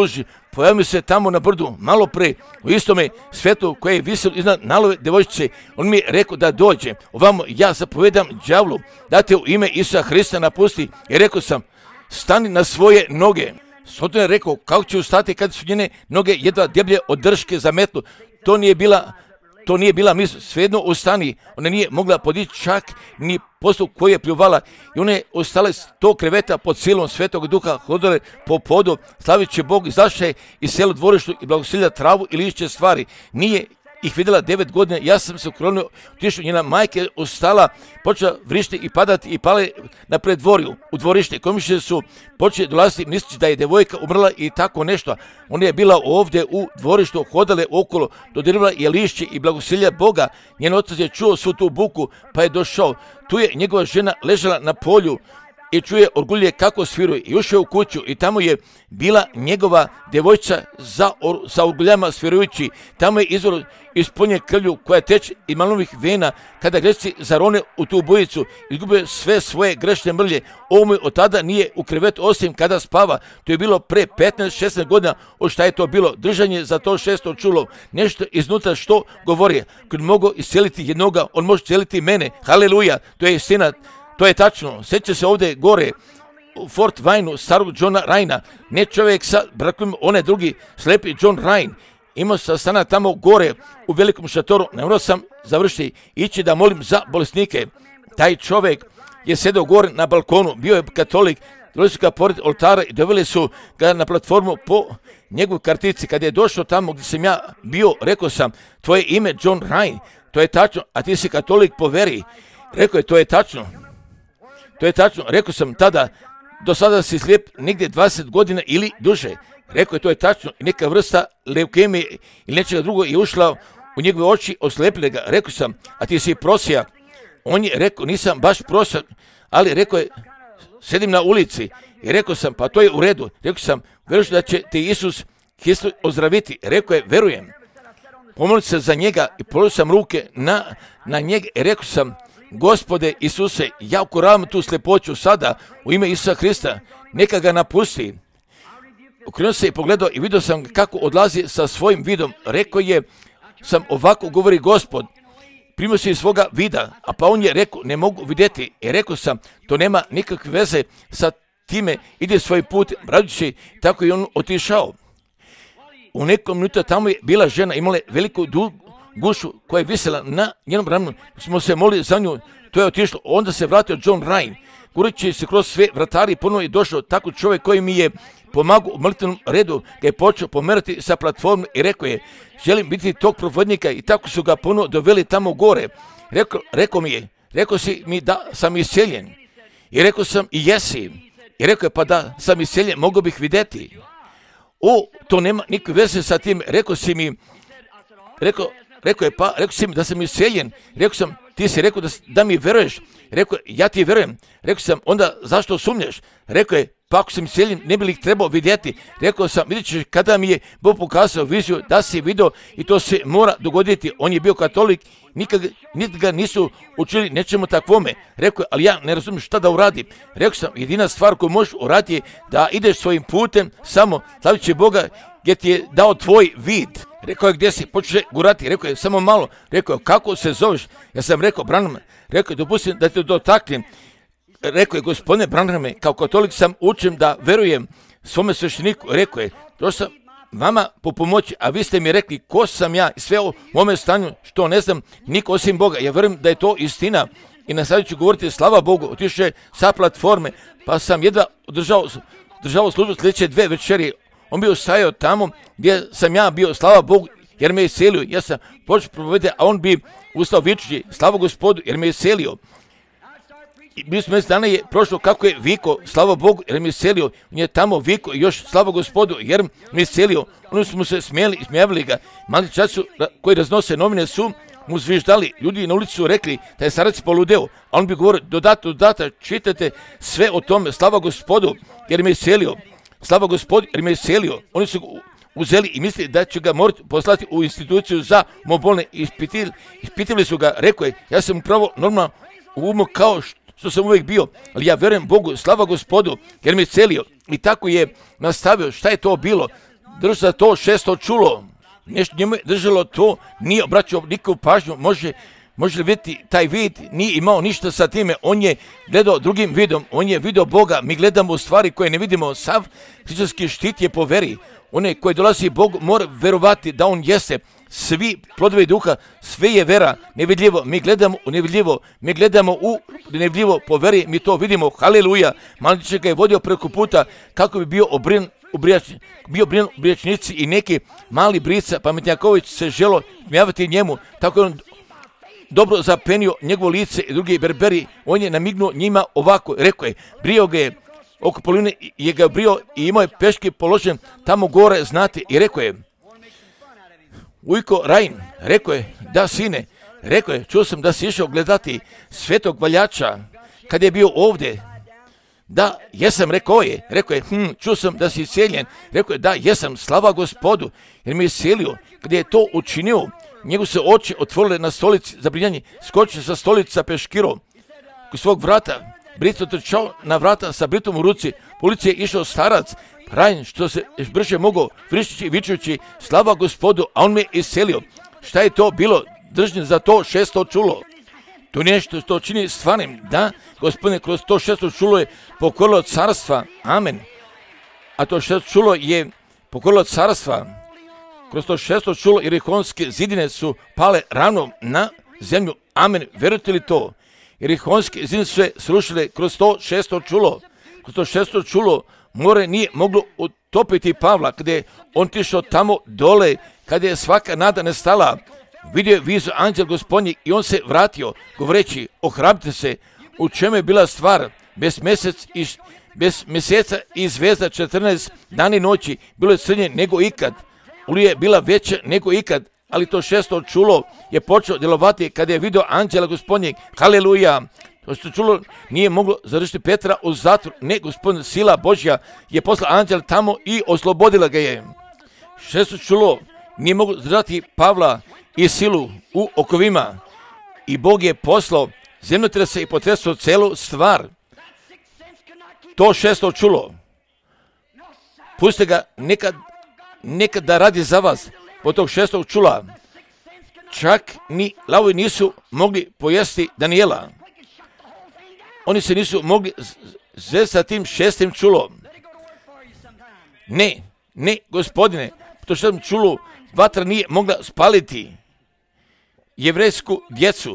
A: pojavio se tamo na brdu, malo pre, u istome svetu koje je viselo iznad nalove devojčice. On mi je rekao da dođe. Ovamo ja zapovedam đavlu da te u ime Isusa Hrista napusti. I rekao sam, stani na svoje noge. Sotona je rekao, kako će ustati kad su njene noge jedva deblje od drške za metlu. To nije bila To nije bila misl, svejedno ustani, ona nije mogla podići čak ni poslu koju je pljuvala i ona je ostala s tog kreveta pod silom Svetog Duha, hodale po podu, slavići Bog, izašla je iz selu dvorištu i blagosilila travu i lišće stvari. Nije ih vidjela devet godina, ja sam se ukronio, tišu, njena majka je ostala, počela vrišti i padati i pale na predvorju, u dvorište. Komšije su počeli dolaziti, misleći da je devojka umrla i tako nešto. Ona je bila ovdje u dvorištu, hodale okolo, dodirvala je lišće i blagosilja Boga. Njen otac je čuo svu tu buku, pa je došao. Tu je njegova žena ležala na polju i čuje orgulje kako sviruje i ušao u kuću i tamo je bila njegova devojčica za or, sa orguljama svirujući. Tamo je izvor ispunjen krvlju koja teče i malnovih vena. Kada grešci zarone u tu bojicu, izgube sve svoje grešne mrlje. Ovo od tada nije u krevetu osim kada spava. To je bilo pre petnaest šesnaest godina. Od šta je to bilo? Držanje za to šesto čulo. Nešto iznutra što govori. Kad mogu isceliti jednoga, on može isceliti mene. Haleluja, to je istina. To je tačno. Sjeća se ovdje gore u Fort Wayne starog Johna Rhina. Ne čovjek sa brakom, onaj drugi slepi John Rhine. Imao sam stana tamo gore u velikom šatoru. Ne morao sam završiti ići da molim za bolesnike. Taj čovjek je sedao gore na balkonu. Bio je katolik. Doveli su ga pored oltara i doveli su ga na platformu po njegovoj kartici. Kad je došao tamo gdje sam ja bio, rekao sam, tvoje ime John Rhine. To je tačno, a ti si katolik po veri. Rekao je, to je tačno. To je tačno, rekao sam tada, do sada si slijep negdje dvadeset godina ili duže. Rekao je, to je tačno, i neka vrsta leukemije ili nečega drugo je ušla u njegove oči, oslijepile ga. Rekao sam, a ti si prosjak. On je rekao, nisam baš prosjak, ali rekao je, sedim na ulici. I rekao sam, pa to je u redu. Rekao sam, veruješ da će te Isus Hristos ozdraviti? Rekao je, verujem. Pomolio se za njega i položio sam ruke na, na njega i rekao sam, Gospode Isuse, ja ukoravam tu slepoću sada u ime Isusa Hrista, neka ga napusti. Okrenuo se i pogledao i vidio sam kako odlazi sa svojim vidom. Rekao je, sam ovako govori Gospod, primio se iz svoga vida, a pa on je rekao, ne mogu vidjeti. I rekao sam, to nema nikakve veze sa time, ide svoj put, radujući, tako je on otišao. U nekom minuta tamo je bila žena, imala je veliku du, gušu koja je visela na njenom ramenu. Smo se molili za nju, to je otišlo. Onda se vratio John Rhine. Gureći se kroz sve vratari, ponovno je došao tako čovjek koji mi je pomagao u molitvenom redu, ga je počeo pomerati sa platformom i rekao je, želim biti tog provodnika, i tako su ga ponovno doveli tamo gore. Rekao, rekao mi je, rekao si mi da sam isceljen. I rekao sam, i jesi. I rekao je, pa da sam isceljen, mogu bih vidjeti. O, to nema nikakve veze sa tim. Rekao si mi, rekao, rekao je, pa, rekao si mi da sam isceljen. Rekao sam, ti si rekao da, da mi veruješ. Rekao je, ja ti verujem. Rekao sam, onda zašto sumnjaš? Rekao je, pa ako sam isceljen, ne bi li ih trebao vidjeti. Rekao sam, vidjet ćeš kada mi je Bog pokazao viziju da si vidio i to se mora dogoditi. On je bio katolik, nikad, nikad ga nisu učili nečemu takvome. Rekao je, ali ja ne razumijem šta da uradim. Rekao sam, jedina stvar koju možeš uraditi je da ideš svojim putem, samo slavit će Boga gdje ti je dao tvoj vid. Rekao je, gdje si? Počeš gurati. Rekao je, samo malo. Rekao je, kako se zoveš? Ja sam rekao, Branham. Rekao je, dopustim da te dotaknem. Rekao je, gospodine Branhame, kao katolik sam učen da verujem svome svešteniku. Rekao je, došao sam vama po pomoći, a vi ste mi rekli ko sam ja i sve o mome stanju što ne znam niko osim Boga. Ja verujem da je to istina i na sada ću govoriti slava Bogu. Otišao je sa platforme, pa sam jedva održao, održao službu sljedeće dve večeri. On bio stajao tamo gdje sam ja bio, slava Bogu, jer me je selio. Ja sam počeo propovedati, a on bi ustao vičući, slava Gospodu, jer me je selio. I bio mjesec dana je prošlo kako je viko, slava Bogu, jer mi je selio. On je tamo viko, još slava Gospodu, jer mi je selio. Oni su mu se smijeli i smijavili ga. Mali času koji raznose novine su mu zviždali. Ljudi na ulici su rekli da je starac poludeo. A on bi govorio, dodata, dodata, čitajte sve o tome, slava Gospodu, jer mi je selio. Slava Gospodu, jer mi je selio. Oni su uzeli i mislili da će ga morati poslati u instituciju za mobolne. Ispitili, ispitili su ga, rekao je, ja sam upravo normalno u umu kao što što sam uvijek bio, ali ja verujem Bogu, slava Gospodu, jer mi je celio. I tako je nastavio. Šta je to bilo? držao za to šesto čulo. Nešto njemu je držalo to, nije obraćao nikakvu pažnju, može, može li vidjeti taj vid, nije imao ništa sa time, on je gledao drugim vidom, on je vidio Boga, mi gledamo stvari koje ne vidimo, sav hrišćanski štit je po veri, one koje dolazi Bog mora verovati da on jeste, svi plodovi duha, sve je vera, nevidljivo, mi gledamo u nevidljivo, mi gledamo u nevidljivo po veri, mi to vidimo, haleluja, Mladić ga je vodio preko puta kako bi bio obrin, u brijač, bio brin u brijačnici i neki mali brica, pametnjaković se želo smijavati njemu, tako je on dobro zapenio njegovo lice i drugi berberi, on je namignuo njima ovako, rekao je, brio ga je oko polovine, je ga brio i imao je peški položen tamo gore, znate, i rekao je, Ujko Rajn, rekao je, da sine, rekao je, čuo sam da si išao gledati svetog valjača kad je bio ovdje. Da, jesam, rekao je, rekao je, hm, čuo sam da si isceljen, rekao je, da, jesam, slava Gospodu, jer mi je iscelio. Kad je to učinio, njegu se oči otvorile na stolici za brinjanje, skočio sa stolici sa peškirom, kod svog vrata, Brit otrčao na vrata sa Britom u ruci, po ulici je išao starac, Rajn, što se još brže mogao, vrišćući i vičući, slava Gospodu, a on me iscelio. Šta je to bilo? Držnje za to šesto čulo. To nešto što čini stvarnim, da, Gospodine, kroz to šesto čulo je pokorilo carstva, amen. A to šesto čulo je pokorilo carstva. Kroz to šesto čulo Jerihonske zidine su pale ravno na zemlju, amen. Verujete li to? Jerihonske zidine su se srušile kroz to šesto čulo. Kroz to šesto čulo more nije moglo utopiti Pavla, kada je on tišao tamo dole, kada je svaka nada nestala. Vidio je vizu anđel Gospodnjeg i on se vratio, govoreći, ohrabrite se, u čemu je bila stvar, bez mjesec i bez mjeseca i zvezda četrnaest dana i noći, bilo je crnje nego ikad, oluje je bila veća nego ikad, ali to šesto čulo je počeo djelovati kada je vidio anđela Gospodnjeg, haleluja. To što čulo nije moglo završiti Petra u zatvor, ne, Gospodin, sila Božja je poslala anđela tamo i oslobodila ga je. Šesto čulo nije moglo zadržati Pavla i silu u okovima i Bog je poslao zemljotrese i potresao celu stvar. To šesto čulo, pustite ga nekad, nekad da radi za vas po tog šestog čula. Čak ni lavovi nisu mogli pojesti Danijela. Oni se nisu mogli zvesti sa tim šestim čulom. Ne, ne, Gospodine, to šestom čulu vatra nije mogla spaliti jevrejsku djecu.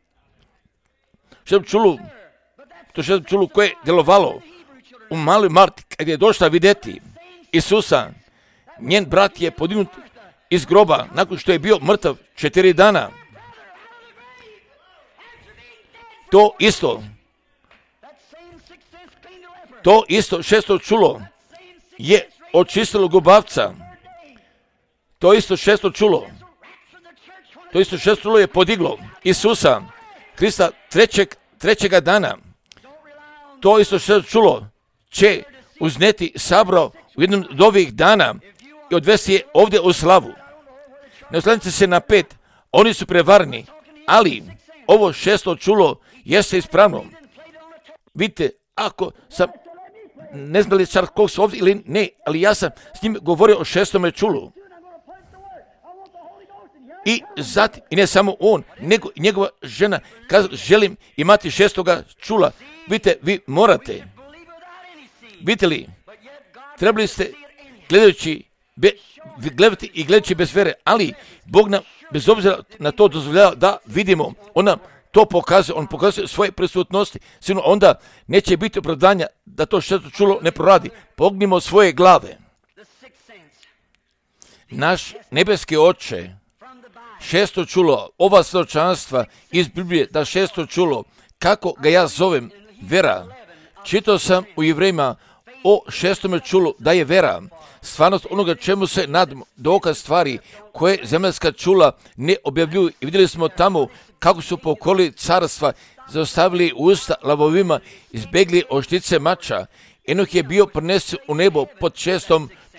A: Šestom čulu, to šestom čulu koje je djelovalo u maloj Marti, kad je došla vidjeti Isusa, njen brat je podignut iz groba nakon što je bio mrtav četiri dana. To isto, to isto šesto čulo je očistilo gubavca. To isto šesto čulo, to isto šesto čulo je podiglo Isusa, Krista trećeg, trećega dana. To isto šesto čulo će uzneti sabro u jednom od ovih dana i odvesti je ovdje u slavu. Ne oslanite se na pet, oni su prevarni, ali ovo šesto čulo jeste ispravno. Vidite, ako sam, ne znam li čar kog su ovdje ili ne, ali ja sam s njim govorio o šestome čulu. I zatim, i ne samo on, nego i njegova žena, kazali, želim imati šestoga čula. Vidite, vi morate. Vidite li, trebali ste gledajući, be, gledati i gledajući bez vere, ali Bog nam, bez obzira na to, dozvoljava da vidimo, on nam to pokazuje, on pokazuje svoje prisutnosti, sino onda neće biti opravdanja da to šesto čulo ne proradi. Pognimo svoje glave. Naš nebeski Oče, šesto čulo, ova svjedočanstva iz Biblije, da šesto čulo, kako ga ja zovem, vera. Čitao sam u Jevrejima o šestome čulu da je vera, stvarnost onoga čemu se nadamo, dokaz stvari koje zemaljska čula ne objavljuju. I vidjeli smo tamo kako su pokorili carstva, zaustavili usta lavovima, izbjegli oštice mača. Enoh je bio prenesen u nebo pod šestom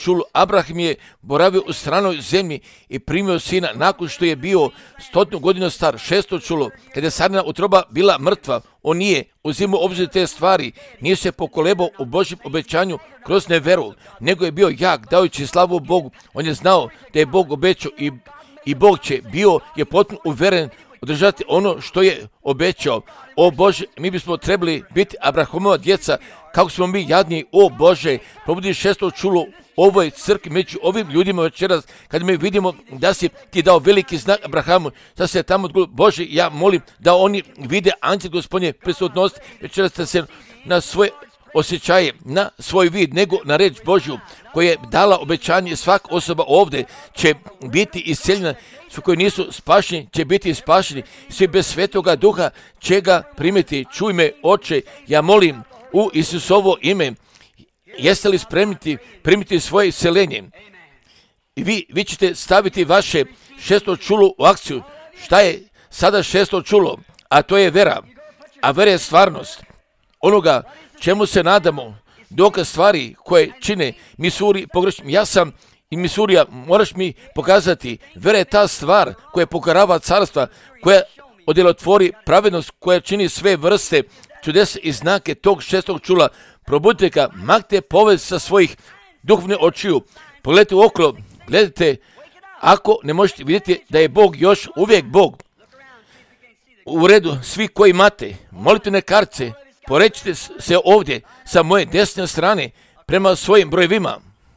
A: čulu. Abraham je boravio u stranoj zemlji i primio sina nakon što je bio stotinu godina star. Šesto čulo, kada je Sarina utroba bila mrtva, on nije uzimao obzir te stvari, nije se pokolebao u Božjem obećanju kroz neveru, nego je bio jak, dajući slavu Bogu. On je znao da je Bog obećao i, i Bog će, bio je potpuno uveren održati ono što je obećao. O Bože, mi bismo trebali biti Abrahamova djeca, kako smo mi jadni. O Bože, probudi šesto čulo ovoj crkvi, među ovim ljudima večeras, kad mi vidimo da si ti dao veliki znak Abrahamu, da se tamo odgovor. Bože, ja molim da oni vide anđel Gospodnje prisutnost večeras, da se na svoje osjećaje, na svoj vid, nego na reč Božju koja je dala obećanje. Svaka osoba ovdje će biti isceljena, svi koji nisu spašeni će biti spašeni, svi bez Svetoga Duha će ga primiti. Čuj me, Oče, ja molim u Isusovo ime, jeste li spremni primiti svoje isceljenje? I vi, vi ćete staviti vaše šesto čulo u akciju. Šta je sada šesto čulo? A to je vera. A vera je stvarnost onoga čemu se nadamo, dokaz stvari koje čine Misuri pogrešnim. Ja sam i Misurija, moraš mi pokazati. Vera je ta stvar koja pokorava carstva, koja odjelotvori pravednost, koja čini sve vrste čudesa i znake tog šestog čula. Probudite ga, maknite povez sa svojih duhovnih očiju. Pogledajte u okolo, gledajte, ako ne možete vidjeti da je Bog još uvijek Bog. U redu, svi koji imate molitvene kartice, porećite se ovdje sa moje desne strane prema svojim brojevima.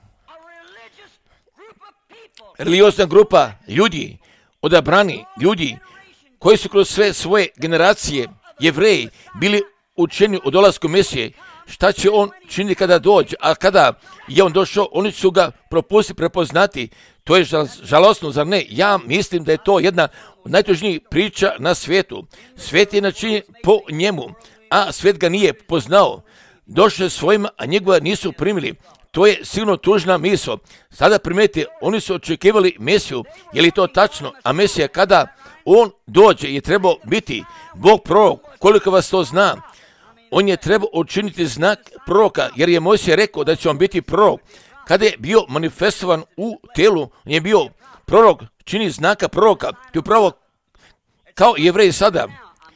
A: Religiozna grupa ljudi, odabrani ljudi koji su kroz sve svoje generacije, Jevreji, bili učeni u dolasku Mesije. Šta će on činiti kada dođe? A kada je on došao, oni su ga propustili prepoznati. To je žalostno, zar ne? Ja mislim da je to jedna od najtužnijih priča na svijetu. Svijet je načinjen po njemu, a svijet ga nije poznao. Došao je svojima, a njegova nisu primili. To je sigurno tužna misao. Sada primijeti, oni su očekivali Mesiju. Je li to tačno? A Mesija kada on dođe je trebao biti Bog prorok. Koliko vas to zna? On je trebao učiniti znak proroka, jer je Mojsije rekao da će on biti prorok. Kada je bio manifestovan u telu, on je bio prorok, čini znaka proroka. I upravo kao Jevreji sada.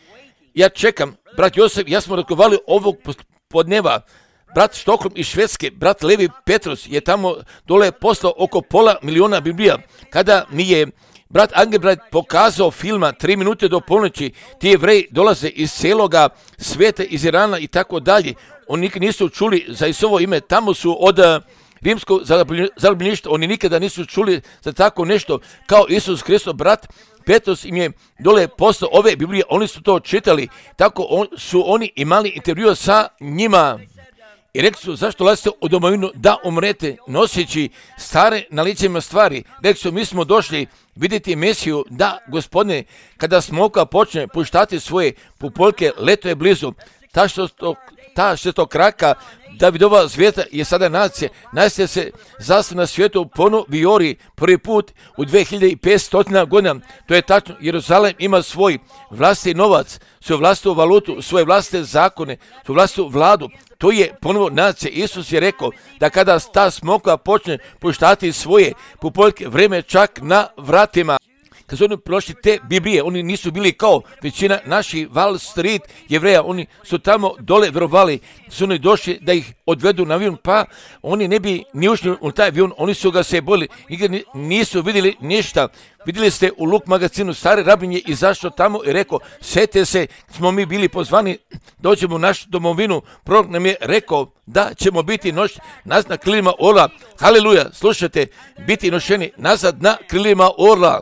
A: Ja čekam, brat Josef, ja smo razgovarali ovog podneva. Brat Štokholm iz Švedske, brat Levi Petrus je tamo dole poslao oko pola miliona Biblija. Kada mi je brat Angelbrad pokazao filma tri minute do ponoći, ti Jevreji dolaze iz cijeloga svijeta, iz Irana i tako dalje. Oni nikad nisu čuli za Isusovo ime, tamo su od rimskog zarobljeništva, oni nikada nisu čuli za tako nešto kao Isus Hristos. Brat Petrus im je dole poslao ove Biblije, oni su to čitali, tako on, su oni imali intervju sa njima. I rekli su, zašto lazite u domovinu da umrete noseći stare na licima stvari? Rekli su, mi smo došli vidjeti Mesiju. Da, Gospodine, kada smoka počne puštati svoje pupoljke, leto je blizu. Ta što ta šestokraka Davidova zvijezda je sada nacija. Nacija se zastav na svijetu ponovo viori prvi put u dvije hiljade petsto godina. To je tačno. Jeruzalem ima svoj vlastiti novac, svoju vlastitu valutu, svoje vlastite zakone, svoju vlastitu vladu. To je ponovo nacija. Isus je rekao da kada ta smoka počne puštati svoje pupoljke, vrijeme čak na vratima. Kad su oni prošli te Biblije, oni nisu bili kao većina naših Wall Street Jevreja, oni su tamo dole vjerovali, su oni došli da ih odvedu na avion, pa oni ne bi ni ušli u taj avion, oni su ga se bojili, nikad nisu vidjeli ništa. Vidjeli ste u Luk magazinu, stari rabin je izašao tamo i rekao, sjete se, smo mi bili pozvani, dođemo u našu domovinu, prorok nam je rekao da ćemo biti nošeni nazad na krilima orla. Haleluja, slušajte, biti nošeni nazad na krilima orla.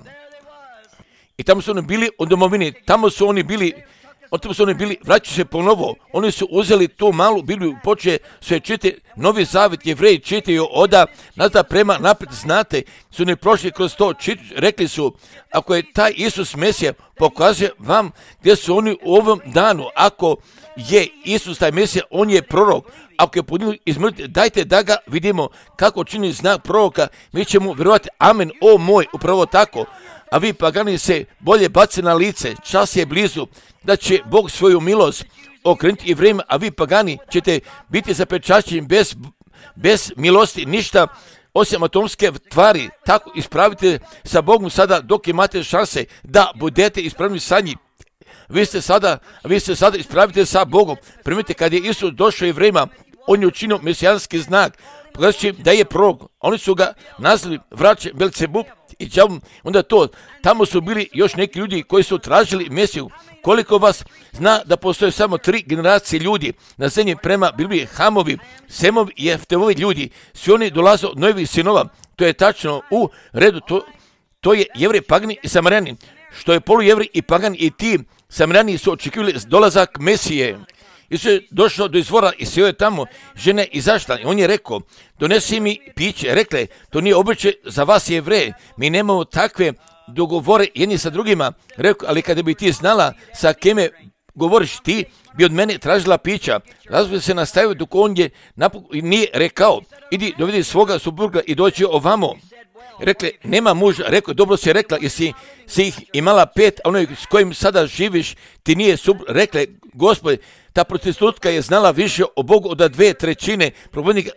A: I tamo su oni bili u domovini, tamo su oni bili, od tamo su oni bili, vraćaju se ponovo. Oni su uzeli tu malu Bibliju, počeje sve čitati, Novi Zavjet, Jevreji čitaju oda, nazad prema naprijed, znate, su oni prošli kroz to, čit, rekli su, ako je taj Isus Mesija, pokazuje vam gdje su oni u ovom danu, ako je Isus taj Mesija, on je prorok, ako je podignut iz mrtvih, dajte da ga vidimo kako čini znak proroka, mi ćemo vjerovati, amen, o moj, upravo tako. A vi pagani se bolje bace na lice, čas je blizu, da će Bog svoju milost okrenuti i vrijeme, a vi pagani ćete biti zapečaćeni bez, bez milosti, ništa osim atomske tvari, tako ispravite sa Bogom sada dok imate šanse da budete ispravni sa njim. Vi ste sada, vi ste sada ispravite sa Bogom. Primite, kad je Isus došao i vrema, on je učinio mesijanski znak, pogledajući da je prorok. Oni su ga nazvali vraće Belcebub i đavolom. Onda to, tamo su bili još neki ljudi koji su tražili Mesiju. Koliko vas zna da postoje samo tri generacije ljudi na zemlji prema Bibliji: Hamovi, Semovi i Jeftevovi ljudi. Svi oni dolaze od Nojevih sinova. To je tačno u redu. To, to je Jevrej, pagani i Samarijani. Što je polujevri i pagani i ti Samarijani su očekivali dolazak Mesije. Isus je došao do izvora i sjeo je tamo, žena je izašla i on je rekao: donesi mi piće. Rekle: to nije običaj za vas Jevreje, mi nemamo takve dogovore jedni sa drugima. Rekao: ali kada bi ti znala sa kime govoriš, ti bi od mene tražila pića. Razgovor se nastavio dok on je napokon nije rekao: idi dovedi svoga supruga i doći ovamo. Rekle: nema muža. Rekao: dobro si rekla, jesi si ih imala pet, a onoj s kojim sada živiš ti nije suprug. Rekle: Gospode, ta prostitutka je znala više o Bogu od dve trećine provodnika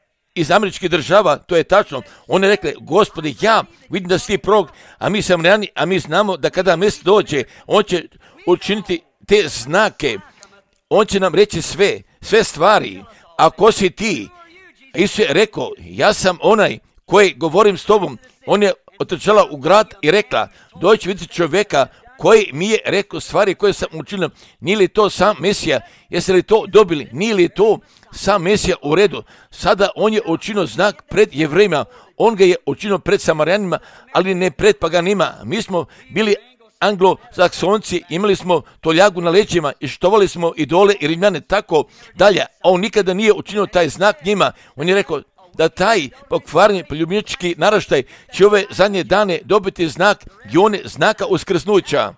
A: iz američkih država. To je tačno. One rekle: Gospode, ja vidim da si ti prorok, a mi Samarijani, a mi znamo da kada Mesija dođe, on će učiniti te znake. On će nam reći sve, sve stvari. A ko si ti? Isus je rekao: ja sam onaj koji govorim s tobom. On je otrčala u grad i rekla: doći vidjeti čovjeka koji mi je rekao stvari koje sam učinila. Nije li to sam Mesija? Jeste li to dobili? Nije li to sam Mesija? U redu. Sada on je učinio znak pred Jevrejima. On ga je učinio pred Samarijanima, ali ne pred paganima. Mi smo bili anglosaksonci, imali smo toljagu na leđima i štovali smo idole i Rimljane, tako dalje. A on nikada nije učinio taj znak njima. On je rekao da taj pokvarni poljubnički naraštaj će ove zadnje dane dobiti znak Jone, znaka uskrsnuća.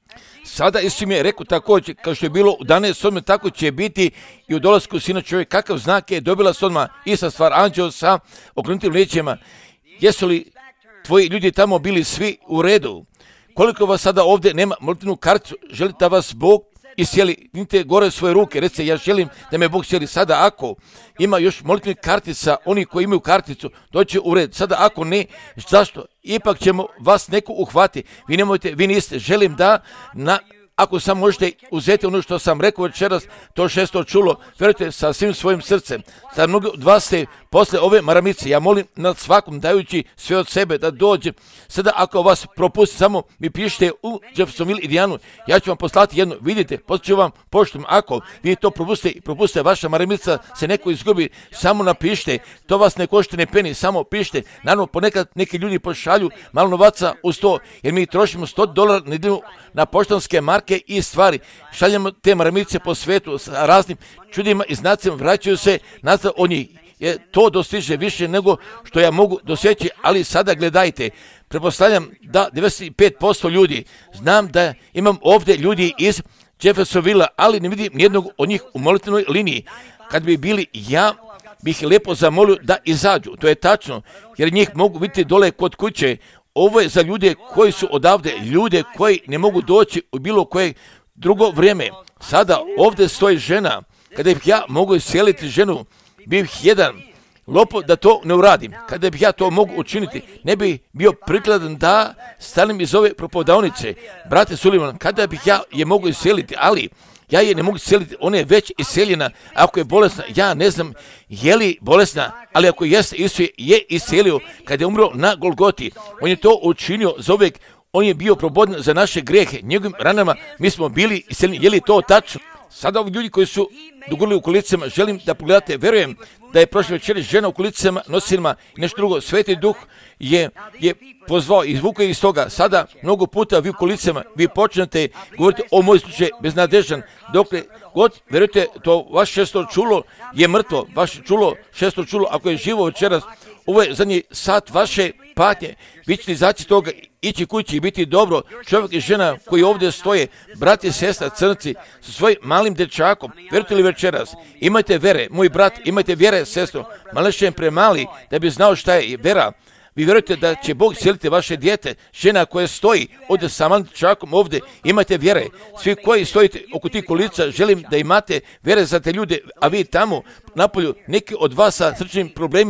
A: Sada Isus mi je rekao također, kao što je bilo u dane Sodome, tako će biti i u dolasku Sina čovjeka. Kakav znak je dobila Sodoma? Ista stvar, anđeo sa okrenutim leđima. Jesu li tvoji ljudi tamo bili svi u redu? Koliko vas sada ovdje nema molitvenu karticu, želite da vas Bog isjeli, dignite gore svoje ruke, recite: ja želim da me Bog sjeli. Sada ako ima još molitvenih kartica, oni koji imaju karticu, doći u red. Sada ako ne, zašto? Ipak ćemo vas neko uhvati. Vi nemojte, vi niste. Želim da, na, ako sam možete uzeti ono što sam rekao večeras, to šesto čulo, vjerujte sa svim svojim srcem. Sada mnogi od vas ste posle ove maramice, ja molim nad svakom dajući sve od sebe da dođe. Sada ako vas propusti, samo mi pišite u Jeffersonville, Indijanu, ja ću vam poslati jedno, vidite, poslaću vam poštom. Ako vi to propustite i propustite, vaša maramica se neko izgubi, samo napišite, to vas ne košta ne peni, samo pišite. Naravno, ponekad neki ljudi pošalju malo novaca uz to, jer mi trošimo sto dolara nedeljno na poštanske marke i stvari. Šaljemo te maramice po svetu sa raznim čudima i znacima, vraćaju se nazad od njih. Je, to dostiže više nego što ja mogu doseći, ali sada gledajte, pretpostavljam da devedeset pet posto ljudi, znam da imam ovdje ljudi iz Jeffersonville, ali ne vidim nijednog od njih u molitvenoj liniji. Kad bi bili, ja bih lijepo zamolio da izađu, to je tačno, jer njih mogu vidjeti dole kod kuće. Ovo je za ljude koji su odavde, ljude koji ne mogu doći u bilo koje drugo vrijeme. Sada ovdje stoji žena, kada bih ja mogu isceliti ženu, bih jedan lopov da to ne uradim. Kada bih ja to mogu učiniti, ne bi bio prikladan da stanem iz ove propovedavnice. Brate Sullivan, kada bih ja je mogu isceliti, ali ja je ne mogu isceliti, ona je već isceljena. Ako je bolesna, ja ne znam je li bolesna, ali ako jeste, Isus je iscelio kada je umro na Golgoti. On je to učinio za uvijek, on je bio proboden za naše grijehe. Njegovim ranama mi smo bili isceljeni. Je li to tačno? Sada ovi ljudi koji su dogurili u kolicama, želim da pogledate, verujem da je prošle večeri žena u kolicama, nosilima i nešto drugo. Sveti Duh je, je pozvao i izvukao iz toga. Sada mnogo puta vi u kolicama, vi počnete govoriti: o moj slučaj beznadežan, dokle god, verujte, to vaše šesto čulo je mrtvo, vaše čulo, šesto čulo, ako je živo večeras, ovo je zadnji sat vaše patnje, vi ćete izaći toga, ići kući i biti dobro. Čovjek i žena koji ovdje stoje, brat i sestra crnci, sa svojim malim dečakom, verujte li večeras, imajte vere, moj brat, imajte vjere, sestro, malešćen premali da bi znao šta je vera. Vi vjerujete da će Bog isceliti vaše dijete, žena koja stoji ovdje sa malim dečakom ovdje, imate vjere. Svi koji stojite oko tih kolica, želim da imate vjere za te ljude, a vi tamo napolju, neki od vas sa srčnim problemima,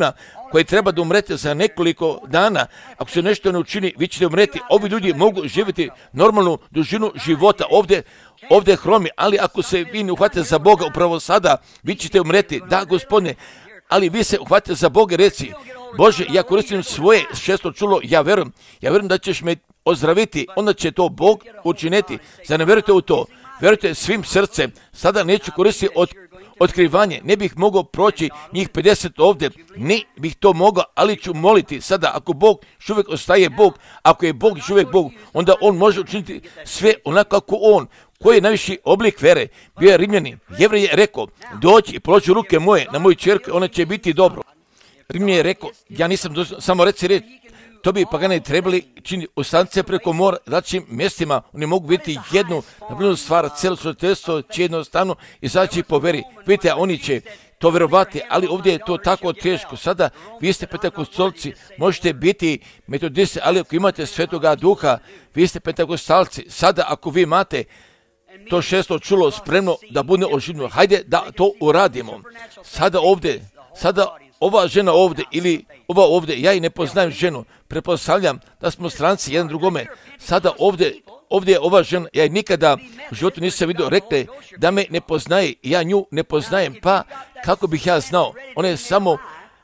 A: koji treba da umrete za nekoliko dana. Ako se nešto ne učini, vi ćete umreti. Ovi ljudi mogu živjeti normalnu dužinu života ovdje, ovdje hromi, ali ako se vi ne uhvatite za Boga upravo sada, vi ćete umreti. Da, Gospodine, ali vi se uhvatite za Boga i reci, Bože, ja koristim svoje šesto čulo, ja verujem, ja verujem da ćeš me ozdraviti, onda će to Bog učiniti. Zar ne verujete u to? Verujte svim srcem. Sada neću koristiti od otkrivanje, ne bih mogao proći njih pedeset ovdje, ne bih to mogao, ali ću moliti sada, ako Bog još uvijek ostaje Bog, ako je Bog još uvijek Bog, onda On može učiniti sve onako kako On. Koji je najviši oblik vere? Bio je Rimljanin. Jevrej je rekao, dođi i položi ruke moje na moju ćerku, ona će biti dobro. Rimljanin je rekao, ja nisam došao, samo reci reč, to bi pagani trebali činiti ostance preko mora, različitim mjestima. Oni mogu vidjeti jednu napravljenu stvar, cijelo čovječanstvo će jednostavno izaći po veri. Vidite, oni će to vjerovati, ali ovdje je to tako teško. Sada vi ste pentakostalci, možete biti metodisti, ali ako imate Svetoga Duha, vi ste pentakostalci. Sada ako vi imate to šesto čulo spremno da bude oživljeno, hajde da to uradimo. Sada ovdje, sada ova žena ovdje ili ova ovdje, ja i ne poznajem ženu, pretpostavljam da smo stranci jedan drugome. Sada ovdje, ovdje je ova žena, ja nikada u životu nisam vidio, rekli da me ne poznaje, ja nju ne poznajem, pa kako bih ja znao? Ona je samo,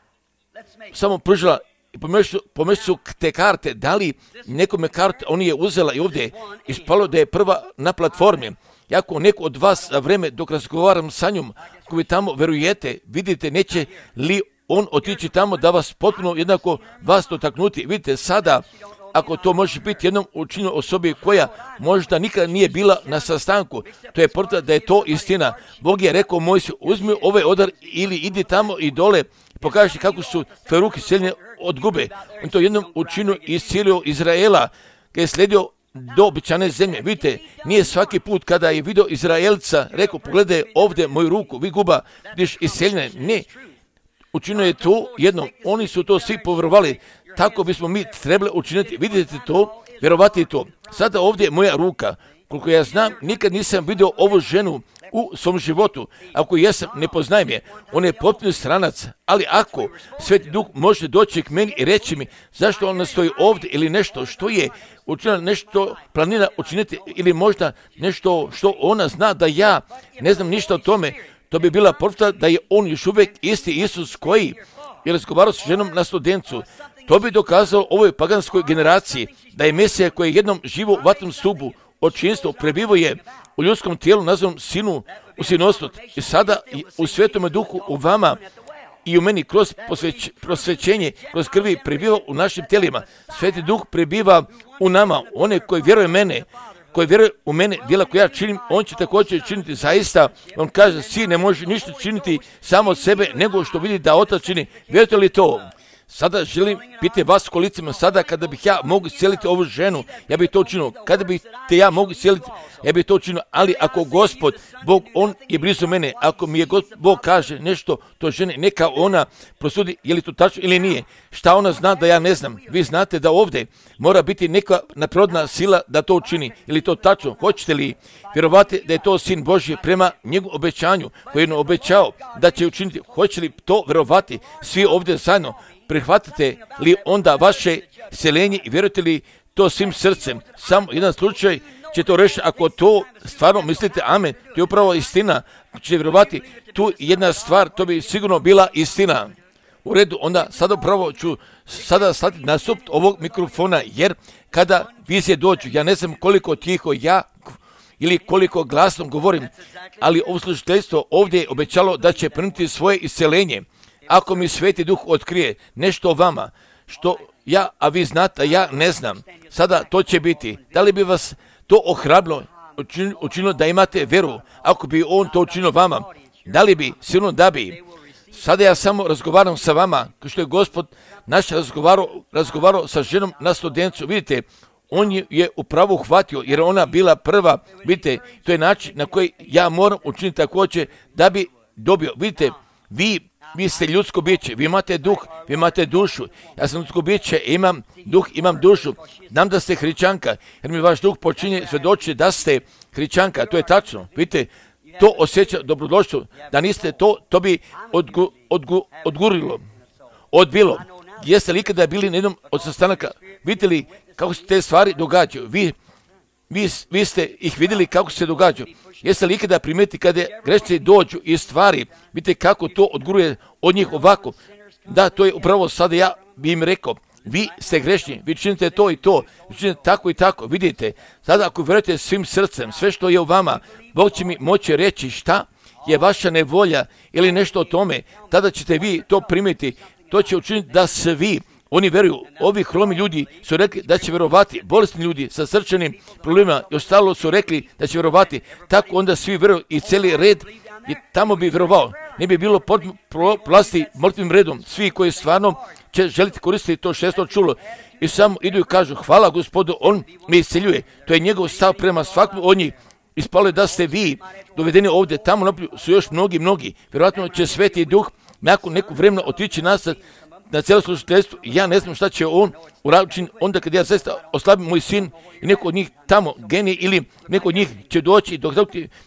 A: samo pružila i pomešću su te karte, dali nekome karte, on je uzela i ovdje ispalo da je prva na platformi. Jako neko od vas za vreme dok razgovaram sa njom, ako vi tamo verujete, vidite, neće li on otići tamo da vas potpuno jednako vas dotaknuti. Vidite, sada, ako to može biti jednom učinjeno osobi koja možda nikada nije bila na sastanku, to je potvrda da je to istina. Bog je rekao Mojsiju, uzmi ovaj odar ili idi tamo i dole i pokaži kako su tvoje ruke iscijeljene od gube. On to jednom učinio i iscijelio Izraela, kada je slijedio do obećane zemlje. Vidite, nije svaki put kada je vidio Izraelca, rekao, pogledaj ovdje moju ruku, vi guba, vidiš iscijeljene. Ne, učinio je to jednom, oni su to svi povjerovali, tako bismo mi trebali učiniti. Vidite to, vjerovati to. Sada ovdje je moja ruka, koliko ja znam, nikad nisam vidio ovu ženu u svom životu. Ako jesam, ne poznajem je, on je potpuno stranac, ali ako Sveti Duh može doći k meni i reći mi zašto ona stoji ovdje ili nešto što je učinila, nešto planira učiniti ili možda nešto što ona zna da ja ne znam ništa o tome, to bi bila potvrda da je on još uvijek isti Isus koji je razgovarao s ženom na Studencu. To bi dokazalo ovoj paganskoj generaciji da je Mesija koji je jednom živo u vatrenom stupu očinstvo prebivo je u ljudskom tijelu nazvanom sinu u sinostvu i sada u Svetome Duhu u vama i u meni kroz posveć, prosvećenje, kroz krvi prebiva u našim tijelima. Sveti Duh prebiva u nama, one koji vjeruju mene, koji vjeruje u mene, djela koje ja činim, on će također činiti zaista. On kaže, sin ne može ništa činiti samo od sebe, nego što vidi da Otac čini. Vjerujete li to? Sada želim biti vas kolicima, sada kada bih ja mogu iscijeliti ovu ženu, ja bih to učinio. Kada bih te ja mogu iscijeliti, ja bih to učinio. Ali ako Gospod, Bog, On je blizu mene, ako mi je God, Bog kaže nešto to žene, neka ona prosudi je li to tačno ili nije. Šta ona zna da ja ne znam? Vi znate da ovdje mora biti neka nadprirodna sila da to učini. Je li to tačno? Hoćete li vjerovati da je to Sin Božji prema njegovom obećanju koji je obećao da će učiniti? Hoće li to vjerovati svi ovdje zajedno? Prihvatite li onda vaše seljenje i vjerujete li to svim srcem? Samo jedan slučaj će to reći, ako to stvarno mislite, amen, to je upravo istina. Ako ćete vjerovati tu jedna stvar, to bi sigurno bila istina. U redu, onda sada upravo ću sada stati na stup ovog mikrofona, jer kada vizije dođu, ja ne znam koliko tiho ja ili koliko glasno govorim, ali ovo služiteljstvo ovdje je obećalo da će primiti svoje isceljenje. Ako mi Sveti Duh otkrije nešto o vama, što ja, a vi znate, ja ne znam, sada to će biti. Da li bi vas to ohrabrilo, učinilo da imate vjeru, ako bi on to učinio vama? Da li bi? Sigurno da bi. Sada ja samo razgovaram sa vama, kao što je Gospod naš razgovarao, razgovarao sa ženom na Studencu. Vidite, on je upravo uhvatio, jer ona bila prva. Vidite, to je način na koji ja moram učiniti također da bi dobio. Vidite, vi Vi ste ljudsko biće, vi imate duh, vi imate dušu. Ja sam ljudsko biće, imam duh, imam dušu. Znam da ste hrišćanka, jer mi vaš duh počinje svjedočiti da ste hrišćanka. To je tačno. Vidite, to osjeća dobrodošlo. Da niste to, to bi odgu, odgu, odgurilo. odbilo. Jeste li ikada bili na jednom od sastanaka, vidjeli kako se te stvari događaju? Vi, vi, vi ste ih vidjeli kako se događaju. Jeste li ikada primeti kada grešnici dođu iz stvari, vidite kako to odguruje od njih ovako? Da, to je upravo sada ja bi im rekao. Vi ste grešni, vi činite to i to, vi činite tako i tako, vidite. Sada ako vjerujete svim srcem, sve što je u vama, Bog će mi moći reći šta je vaša nevolja ili nešto o tome, tada ćete vi to primiti, to će učiniti da svi, oni vjeruju, ovi hromi ljudi su rekli da će vjerovati, bolesni ljudi sa srčanim problemima i ostalo su rekli da će vjerovati, tako onda svi vjeruju i cijeli red i tamo bi vjerovao, ne bi bilo plasti mrtvim redom, svi koji stvarno će želiti koristiti to šesto čulo i samo idu i kažu hvala Gospodu, on me isceljuje, to je njegov stav prema svakom od njih. Ispalo je da ste vi dovedeni ovdje, tamo naprijed su još mnogi, mnogi. Vjerojatno će Sveti Duh nakon nekog vremena otići nazad na cijelo služiteljstvo. Ja ne znam šta će on uraditi onda kad ja zaista oslabim moj sin i neko od njih tamo genije ili neko od njih će doći dok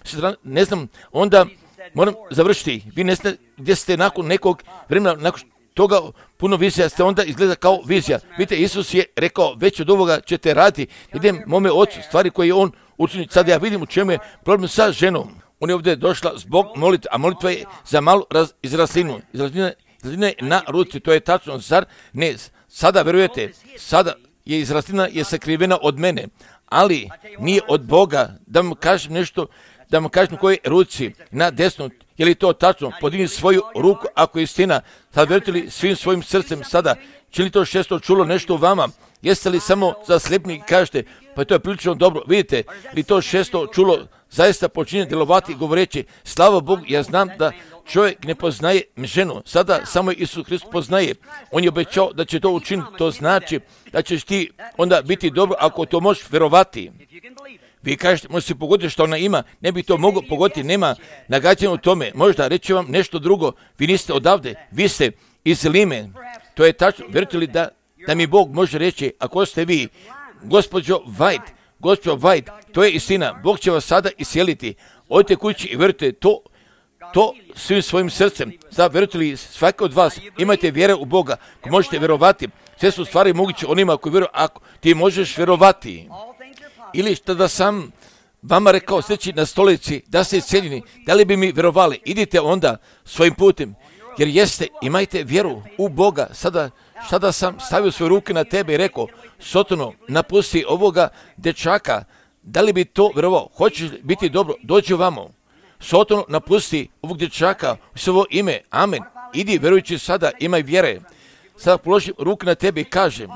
A: ne znam, onda moram završiti. Vi ne znate gdje ste nakon nekog vremena, nakon toga puno vizija ste onda izgleda kao vizija. Vidite, Isus je rekao već od ovoga ćete raditi. Idem mome ocu, stvari koje je on učinio. Sad ja vidim u čemu je problem sa ženom. On je ovdje došla zbog molitve, a molitva je za malu raz, izraslinu. Izraslina, izraslina je na ruci, to je tačno, zar ne? Sada verujete, sada je izraslina je sakrivena od mene, ali nije od Boga. Da vam kažem nešto, da vam kažem koje ruci na desnu. Je li to tačno? Podigni svoju ruku ako je istina. Sad verujete li svim svojim srcem sada? Če li to šesto čulo nešto u vama? Jeste li samo zaslepni i kažete, pa to je prilično dobro. Vidite li to šesto čulo zaista počinje djelovati govoreći, slava Bogu, ja znam da čovjek ne poznaje ženu. Sada samo Isus Hrist poznaje. On je obećao da će to učiniti. To znači da ćeš ti onda biti dobro ako to možeš vjerovati. Vi kažete, može se pogoditi što ona ima, ne bi to moglo pogoditi, nema nagađanja u tome. Možda reći vam nešto drugo, vi niste odavde, vi ste iz Lime. To je tačno, vjerujete li da, da mi Bog može reći, ako ste vi, gospođo White, gospođo White, to je istina, Bog će vas sada isjeliti. Odite kući i vjerujte to, to svim svojim srcem. Sada vjerujete li svaki od vas, imajte vjere u Boga, ako možete vjerovati, sve su stvari moguće onima koji vjeruju, ako ti možeš vjerovati. Ili što da sam vama rekao sjeći na stolici da ste isceljeni, da li bi mi vjerovali, idite onda svojim putem, jer jeste, imajte vjeru u Boga. Sada, sada sam stavio svoje ruke na tebe i rekao, Sotono, napusti ovoga dečaka, da li bi to vjerovao, hoćeš biti dobro, dođi vamo. Sotono, napusti ovog dječaka u svoje ime, amen, idi vjerujući sada, imaj vjere. Sada položim ruke na tebe i kažem,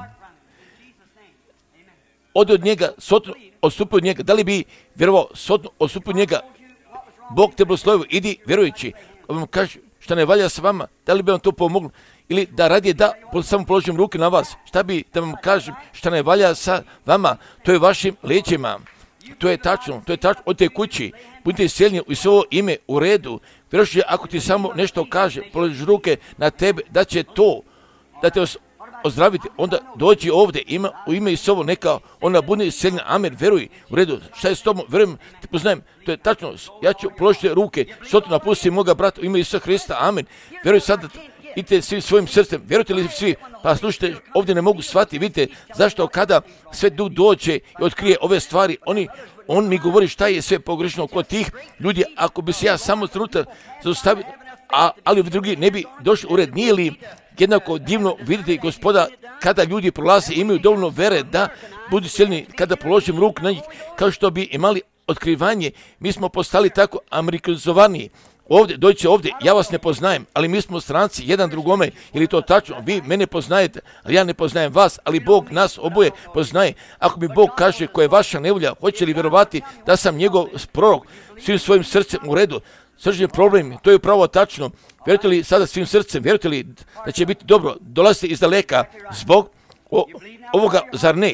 A: ode od njega, Sotono, odstupi od njega, da li bi vjerovao, Sotono, odstupi od njega, Bog te blagoslovio, idi vjerujući, ako vam kaže šta ne valja s vama, da li bi vam to pomoglo, ili da radije da samo položim ruke na vas, šta bi da vam kažem šta ne valja sa vama, to je vašim leđima, to je tačno, to je tačno, od te kući, budite isceljeni u svoje ime u redu, vjerujući ako ti samo nešto kaže, položiš ruke na tebe, da će to, da te os- ozdraviti, onda dođi ovdje, ima, u ime Isovo, neka ona bude isceljena, amen, veruj, u redu, šta je s tobom, vjerujem, te poznajem, to je tačno, ja ću položiti ruke, soto napusti moga brata u ime Isusa Hrista, amen, veruj sada, idite svi svojim srcem, vjerujte li svi, pa slušajte, ovdje ne mogu shvatiti, vidite, zašto kada sve Duh dođe i otkrije ove stvari, oni, on mi govori šta je sve pogrešno kod tih ljudi, ako bi se ja samo trenutak zaustavio, a, ali drugi ne bi došli u red, nije li jednako divno vidite Gospoda kada ljudi prolaze imaju dovoljno vere da budu silni kada položim ruk na njih kao što bi imali otkrivanje. Mi smo postali tako amerikanizovani. Ovdje, dođite ovdje, ja vas ne poznajem, ali mi smo stranci jedan drugome, ili to tačno, vi mene poznajete, ali ja ne poznajem vas, ali Bog nas oboje poznaje. Ako mi Bog kaže koja je vaša nevolja, hoće li vjerovati da sam njegov prorok svim svojim srcem u redu? Srčni problem, to je upravo tačno. Vjerujete li sada svim srcem, vjerujete li da će biti dobro, dolazite iz daleka zbog o, ovoga, zar ne?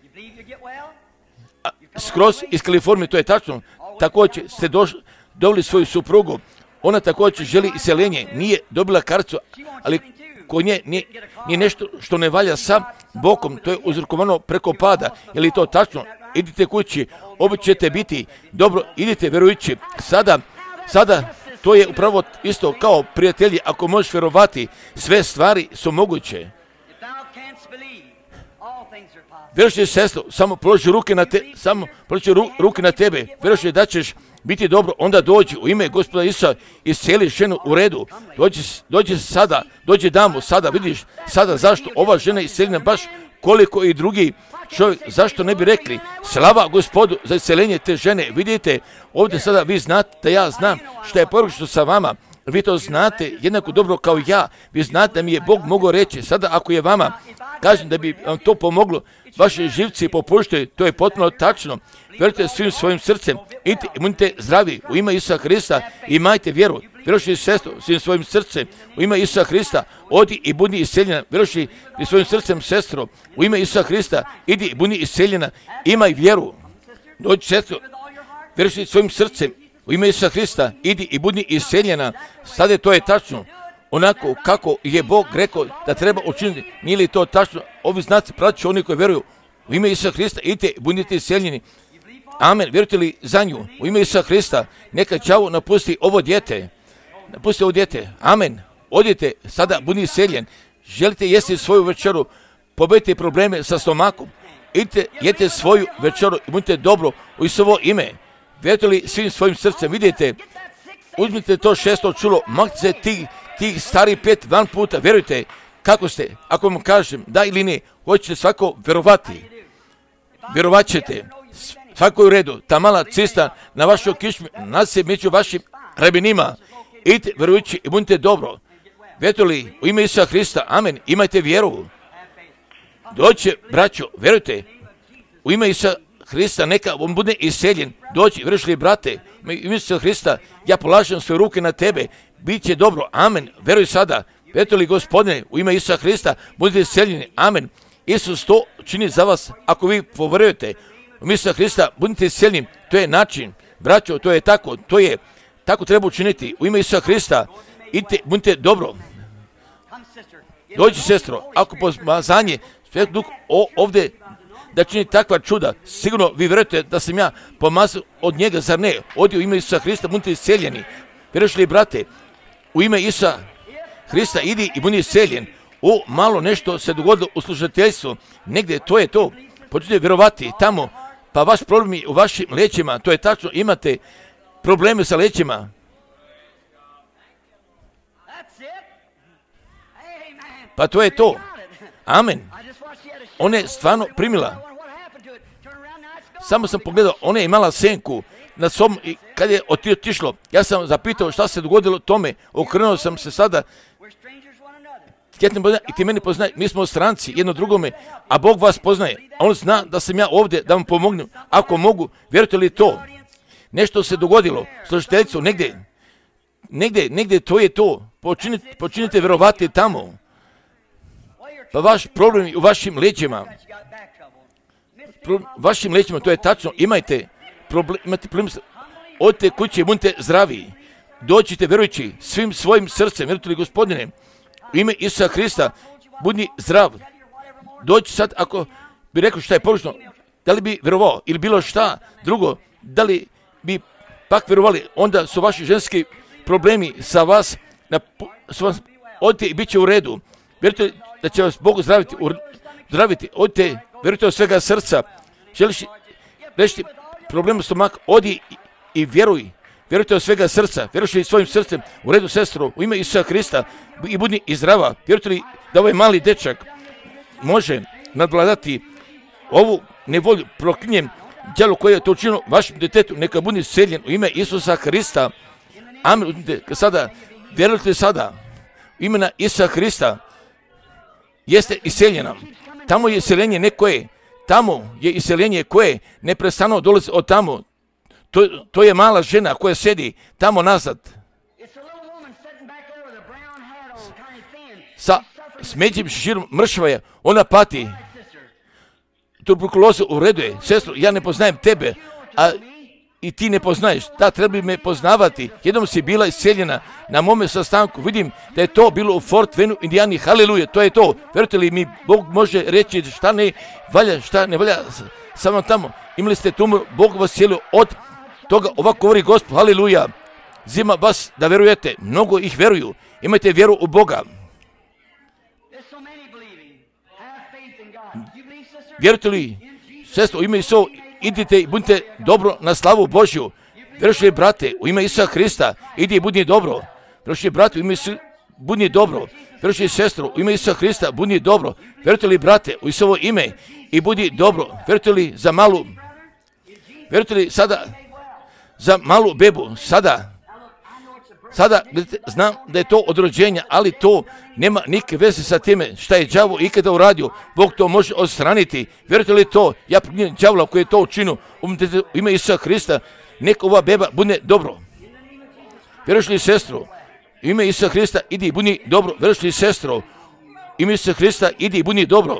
A: A, skroz iz Kalifornije, to je tačno, također ste došli, dobili svoju suprugu, ona također želi iseljenje, nije dobila kartu, ali kod nje nije, nije nešto što ne valja sa Bogom, to je uzrokovano preko pada, je li to tačno? Idite kući, opet ćete biti dobro, idite vjerujući, sada, sada to je upravo isto kao prijatelji, ako možeš vjerovati, sve stvari su moguće. Vjeruješ li, sestro, samo položi ruke na te, samo položi ru, ruke na tebe, vjeruješ li da ćeš biti dobro, onda dođi u ime Gospoda Isusa i iscijeli ženu u redu. Dođi, dođi sada, dođi damo sada, vidiš sada zašto ova žena je iscijeljena baš koliko i drugi čovjek, zašto ne bi rekli slava Gospodu za isceljenje te žene. Vidite, ovdje sada vi znate da ja znam što je poručno sa vama. Vi to znate jednako dobro kao ja. Vi znate da mi je Bog mogao reći, sada ako je vama, kažem da bi vam to pomoglo, vaše živci popuštaju, to je potpuno tačno. Vjerujte svim svojim srcem, idite i budite zdravi u ime Isusa Hrista i imajte vjeru. Vjeruješ li, sestro, svim svojim srcem u ime Isusa Hrista, odi i budi isceljena. Vjeruješ li svojim srcem, sestro, u ime Isusa Hrista, idi i budi isceljena, imaj vjeru. Dođi, sestro, vjeruješ li svojim srcem u ime Isusa Hrista, idi i budi isceljena. Sada to je tačno. Onako kako je Bog rekao da treba učiniti, nije li to tačno? Ovi znaci pratit oni koji vjeruju u ime Isusa Hrista, idite i budite isceljeni. Amen. Vjerujete li za nju? U ime Isusa Hrista, neka đavo napusti ovo dijete. Napusti ovo dijete. Amen. Odite, sada budi isceljen. Želite jesti svoju večeru, pobedite probleme sa stomakom. Idite, jete svoju večeru i budite dobro u Isusovo ime. Vjerujete li svim svojim srcem? Vidite, uzmite to šesto čulo, maknite se tih, tih stari pet van puta. Vjerujte, kako ste? Ako vam kažem da ili ne, hoćete svako vjerovati. Vjerovat ćete. Svako je u redu. Ta mala cista na vašoj kišmi nalazi se među vašim ramenima. Idite vjerujući i budite dobro. Vjerujete li u ime Isusa Hrista? Amen. Imajte vjeru. Dođe, braćo, vjerujte. U ime Isusa Hrista neka vam bude isceljen. Dođi, vjeruješ li, brate? U ime Isusa Hrista ja polažem svoje ruke na tebe. Biće dobro. Amen. Vjeruj sada. Vjerujete li, Gospodine, u ime Isusa Hrista budete isceljeni. Amen. Isus to čini za vas ako vi povjerujete. U ime Isusa Hrista budite isceljeni. To je način. Braćo, to je tako. To je tako treba učiniti. U ime Isusa Hrista idite, budite dobro. Dođi, sestro, ako pomazanje Svetog Duha ovdje da čini takva čuda, sigurno vi vjerujete da sam ja pomazao od njega, zar ne? Odi u ime Isusa Hrista, budite isceljeni. Vjeruješ li, brate? U ime Isusa Hrista idi i budi isceljen. O, malo nešto se dogodilo u služiteljstvu. Negdje to je to. Počnite vjerovati tamo, pa vaš problem je u vašim lećima. To je tačno, imate probleme sa lećima. Pa to je to. Amen. Ona je stvarno primila. Samo sam pogledao, ona je imala senku na sobom i kad je otišlo, ja sam zapitao šta se dogodilo tome, okrenuo sam se sada, ja te poznajem i ti meni poznaje, mi smo stranci jedno drugome, a Bog vas poznaje, a on zna da sam ja ovdje da vam pomognem, ako mogu, vjerujete li to? Nešto se dogodilo, služiteljstvo, negdje, negdje, negdje to je to, počinite, počinite vjerovati tamo, pa vaš problem je u vašim leđima, Pro, vašim leđima, to je tačno, imajte problem, imate problem, odite kuće, budite zdravi, dođite vjerujući svim svojim srcem, vjerujte li, Gospodine, u ime Isusa Hrista, budi zdrav, dođi sad, ako bi rekao šta je pogrešno, da li bi vjerovao ili bilo šta drugo, da li bi pak vjerovali, onda su vaši ženski problemi sa vas, na, su vas, odite i bit će u redu, vjerujte da će vas Bog zdraviti, zdraviti, odite, vjerujte od svega srca, želiš reći problem stomak, odi i, i vjeruj, vjerujte od svega srca, vjeruješ li svojim srcem, u redu, sestro, u ime Isusa Hrista i budi i zdrava, vjerujte li da ovaj mali dečak može nadvladati ovu nevolju, proklinjem djelo koje je to učinilo vašem djetetu, neka budi isceljen u ime Isusa Hrista. Amen. Uzmite sada, vjerujte sada, u imena Isusa Hrista jeste isceljena. Tamo je isceljenje nekoje, tamo je isceljenje koje neprestano dolazi od tamo. To, to je mala žena koja sedi tamo nazad. Sa smeđim širom mršava je, ona pati. Tuberkuloza u redu je. Sestro, ja ne poznajem tebe, a i ti ne poznaješ. Da, treba bi me poznavati. Jednom si bila isceljena na mome sastanku. Vidim da je to bilo u Fort Wayne, Indijani. Haleluja, to je to. Vjerujete li mi, Bog može reći šta ne valja, šta ne valja samo tamo. Imali ste tumor, Bog vas cijelio od toga. Ovako govori Gospod, haleluja. Zima vas da verujete, mnogo ih veruju. Imajte vjeru u Boga. Vjerujete li, sestro, u ime Isusa, idite i budite dobro na slavu Božju. Vjeruješ li, brate, u ime Isusa Hrista, idi i budi dobro. Vjeruješ li, brate, u ime Isusa, budi dobro. Vjeruješ li, sestro, u ime Isusa Hrista, budi dobro. Vjerujete li, brate, u Isusovo ime i budi dobro. Vjerujete li za malu, vjerujete li sada za malu bebu, sada, sada, znam da je to od rođenja, ali to nema nikakve veze sa time šta je đavo ikada uradio. Bog to može odstraniti. Vjerujete li to? Ja primim đavola koji je to učinio u ime Isusa Hrista. Neka ova beba bude dobro. Vjeruješ li, sestro? U ime Isusa Hrista idi i budi dobro. Vjeruješ li, sestro? U ime Isusa Hrista idi i budi dobro.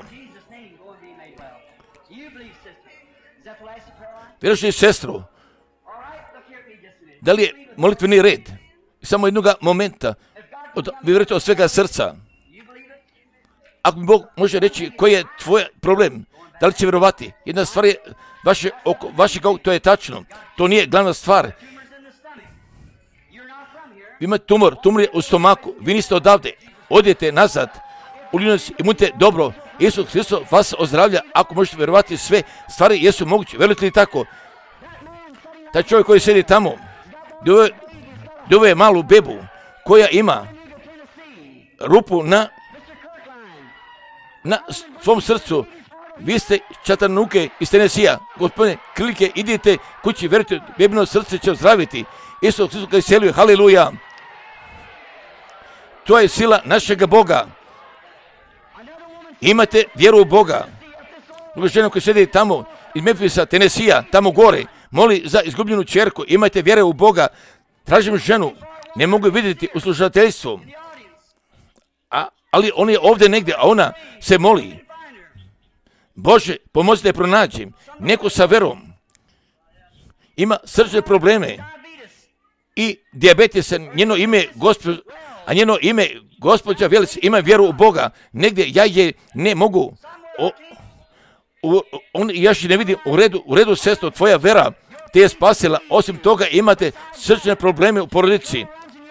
A: Vjeruješ li, sestro? Da li je molitveni red? Samo jednog momenta. Od, vi vjerujete od svega srca. Ako mi Bog može reći koji je tvoj problem, da li će vjerovati? Jedna stvar je vaše oko, vaše kao, to je tačno. To nije glavna stvar. Vi imate tumor, tumor je u stomaku. Vi niste odavde. Odijete nazad. Ulijenost i budite dobro. Isus Hristos vas ozdravlja. Ako možete vjerovati, sve stvari jesu moguće. Vjerujete li tako? Taj čovjek koji sjedi tamo, dove je malu bebu koja ima rupu na na svom srcu. Vi ste Čatanuke iz Tenesija. Gospodine, klike, idite kući, vjerujte, bebino srce će ozdraviti. Isus Hristos koji seluje, haleluja. To je sila našega Boga. Imate vjeru u Boga. Druga žena koja sjedi tamo iz Memfisa, Tenesija, tamo gore, moli za izgubljenu ćerku. Imajte vjere u Boga. Tražim ženu, ne mogu vidjeti u slušateljstvu, a, ali on je ovdje negdje, a ona se moli. Bože, pomozite pronaći neko sa verom. Ima srčne probleme i dijabetesa, njeno ime gospođa, a njeno ime gospođa Velic ima vjeru u Boga. Negdje ja je ne mogu, o, o, on, ja še ne vidim u redu, u redu sestro, tvoja vera te je spasila. Osim toga imate srčne probleme u porodici.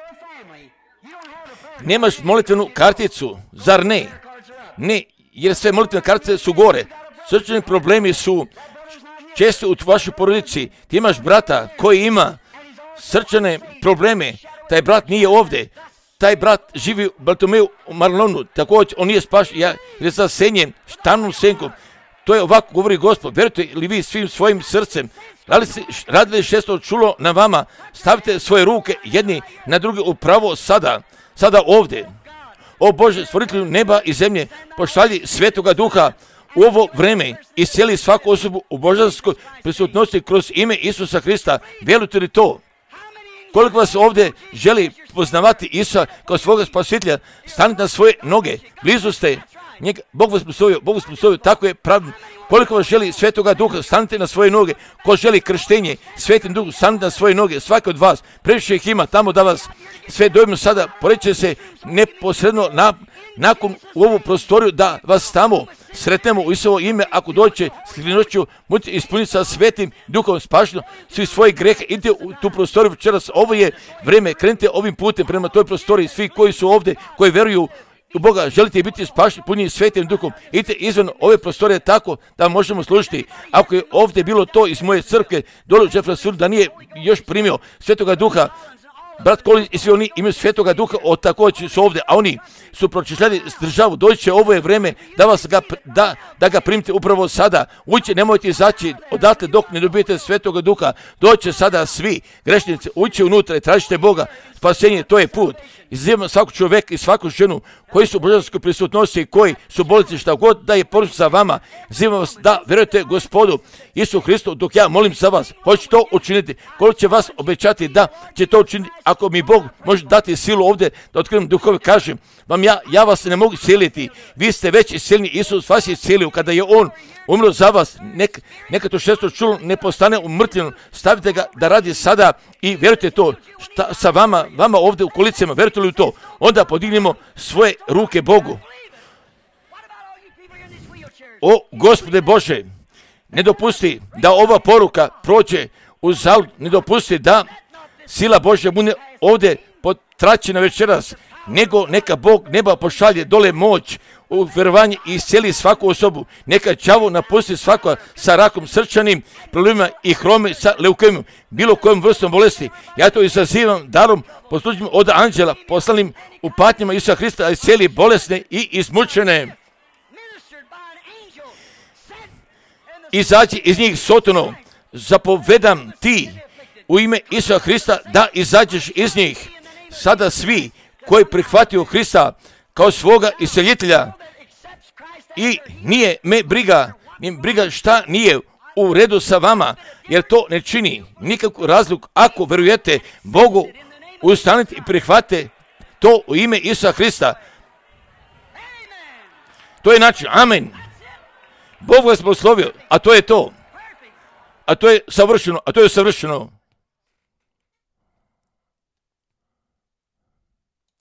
A: Nemaš molitvenu karticu, zar ne? Ne, jer sve molitvene kartice su gore. Srčni problemi su često u vašoj porodici. Ti imaš brata koji ima srčane probleme. Taj brat nije ovdje. Taj brat živi u Bartolomeu u Marlonu. Također on nije spašen, ja je zasenjen štanom senkom. To je ovako govori Gospod. Vjerujete li vi svim svojim srcem? Radili šesto čulo na vama, stavite svoje ruke jedni na druge upravo sada, sada ovdje. O Bože, stvoritelju neba i zemlje, pošalji Svetoga Duha u ovo vreme i cijeli svaku osobu u božanskoj prisutnosti kroz ime Isusa Hrista. Vjerujete li to? Koliko vas ovdje želi poznavati Isusa kao svoga spasitelja, stanite na svoje noge, blizu ste. Njega, Bog vas proslavio, Bog vas proslavio, tako je pravno. Koliko vas želi Svetoga Duha, stanite na svoje noge. Ko želi krštenje, Svetim Duhom, stanite na svoje noge. Svaki od vas, previše ih ima tamo da vas sve dojmu sada, poreće se neposredno na, nakon u ovu prostoriju da vas tamo sretnemo u Isusovo ime. Ako dođe s noću, budite ispuniti sa Svetim Duhom spašeno svi svoje grehe. Idite u tu prostoriju večeras. Ovo je vreme, krenite ovim putem prema toj prostoriji. Svi koji su ovdje, koji veruju u Boga, želite biti spašeni, punjeni Svetim Duhom, idite izvan ove prostorije tako da možemo slušati. Ako je ovdje bilo to iz moje crkve, dole u Jeffersonu, da nije još primio Svetoga Duha, brat Kolin i svi oni imaju Svetoga Duha, od također su ovdje, a oni su pročišljali državu. Doći će, ovo je vreme da, vas ga, da, da ga primite upravo sada. Uđite, nemojte izaći odatle dok ne dobijete Svetoga Duha. Doći sada svi grešnici, uđite unutra i tražite Boga. Spasenje, to je put. Izazivam svakog čovjeka i svaku ženu koji su u božanskoj prisutnosti i koji su bolnici, šta god da je poručiti sa vama. Izazivam vas da vjerujete Gospodu Isu Hristu dok ja molim za vas. Hoće to učiniti. Koliko će vas obećati da će to učiniti. Ako mi Bog može dati silu ovdje da otkrivam duhove, kažem vam ja, ja vas ne mogu siliti. Vi ste već iscijeljeni. Isus vas je iscijelio kada je On umro za vas. Nek, neka to šesto čulo ne postane umrtljeno. Stavite ga da radi sada i vjerujte to. Šta sa vama, vama ovdje u kolicama, vjerujte li u to? Onda podignemo svoje ruke Bogu. O Gospode Bože, ne dopusti da ova poruka prođe u zalud, ne dopusti da sila Božja bude ovdje potračena večeras, nego neka Bog neba pošalje dole moć u vjerovanje i iscijeli svaku osobu. Neka đavo napusti svako sa rakom srčanim problemima i hrome sa leukemijom, bilo kojom vrstom bolesti. Ja to izazivam darom poslužim od anđela poslanim u patnjama Isusa Hrista, a iscijeli bolesne i izmučene. Izađi iz njih, Sotono, zapovedam ti u ime Isusa Hrista da izađeš iz njih. Sada svi koji prihvatio Hrista kao svoga iscelitelja i nije me briga, nije briga šta nije u redu sa vama, jer to ne čini nikakvu razliku ako verujete Bogu, ustanite i prihvate to u ime Isusa Hrista. To je način, amen. Bog vas blagoslovio, a to je to. A to je savršeno, a to je savršeno.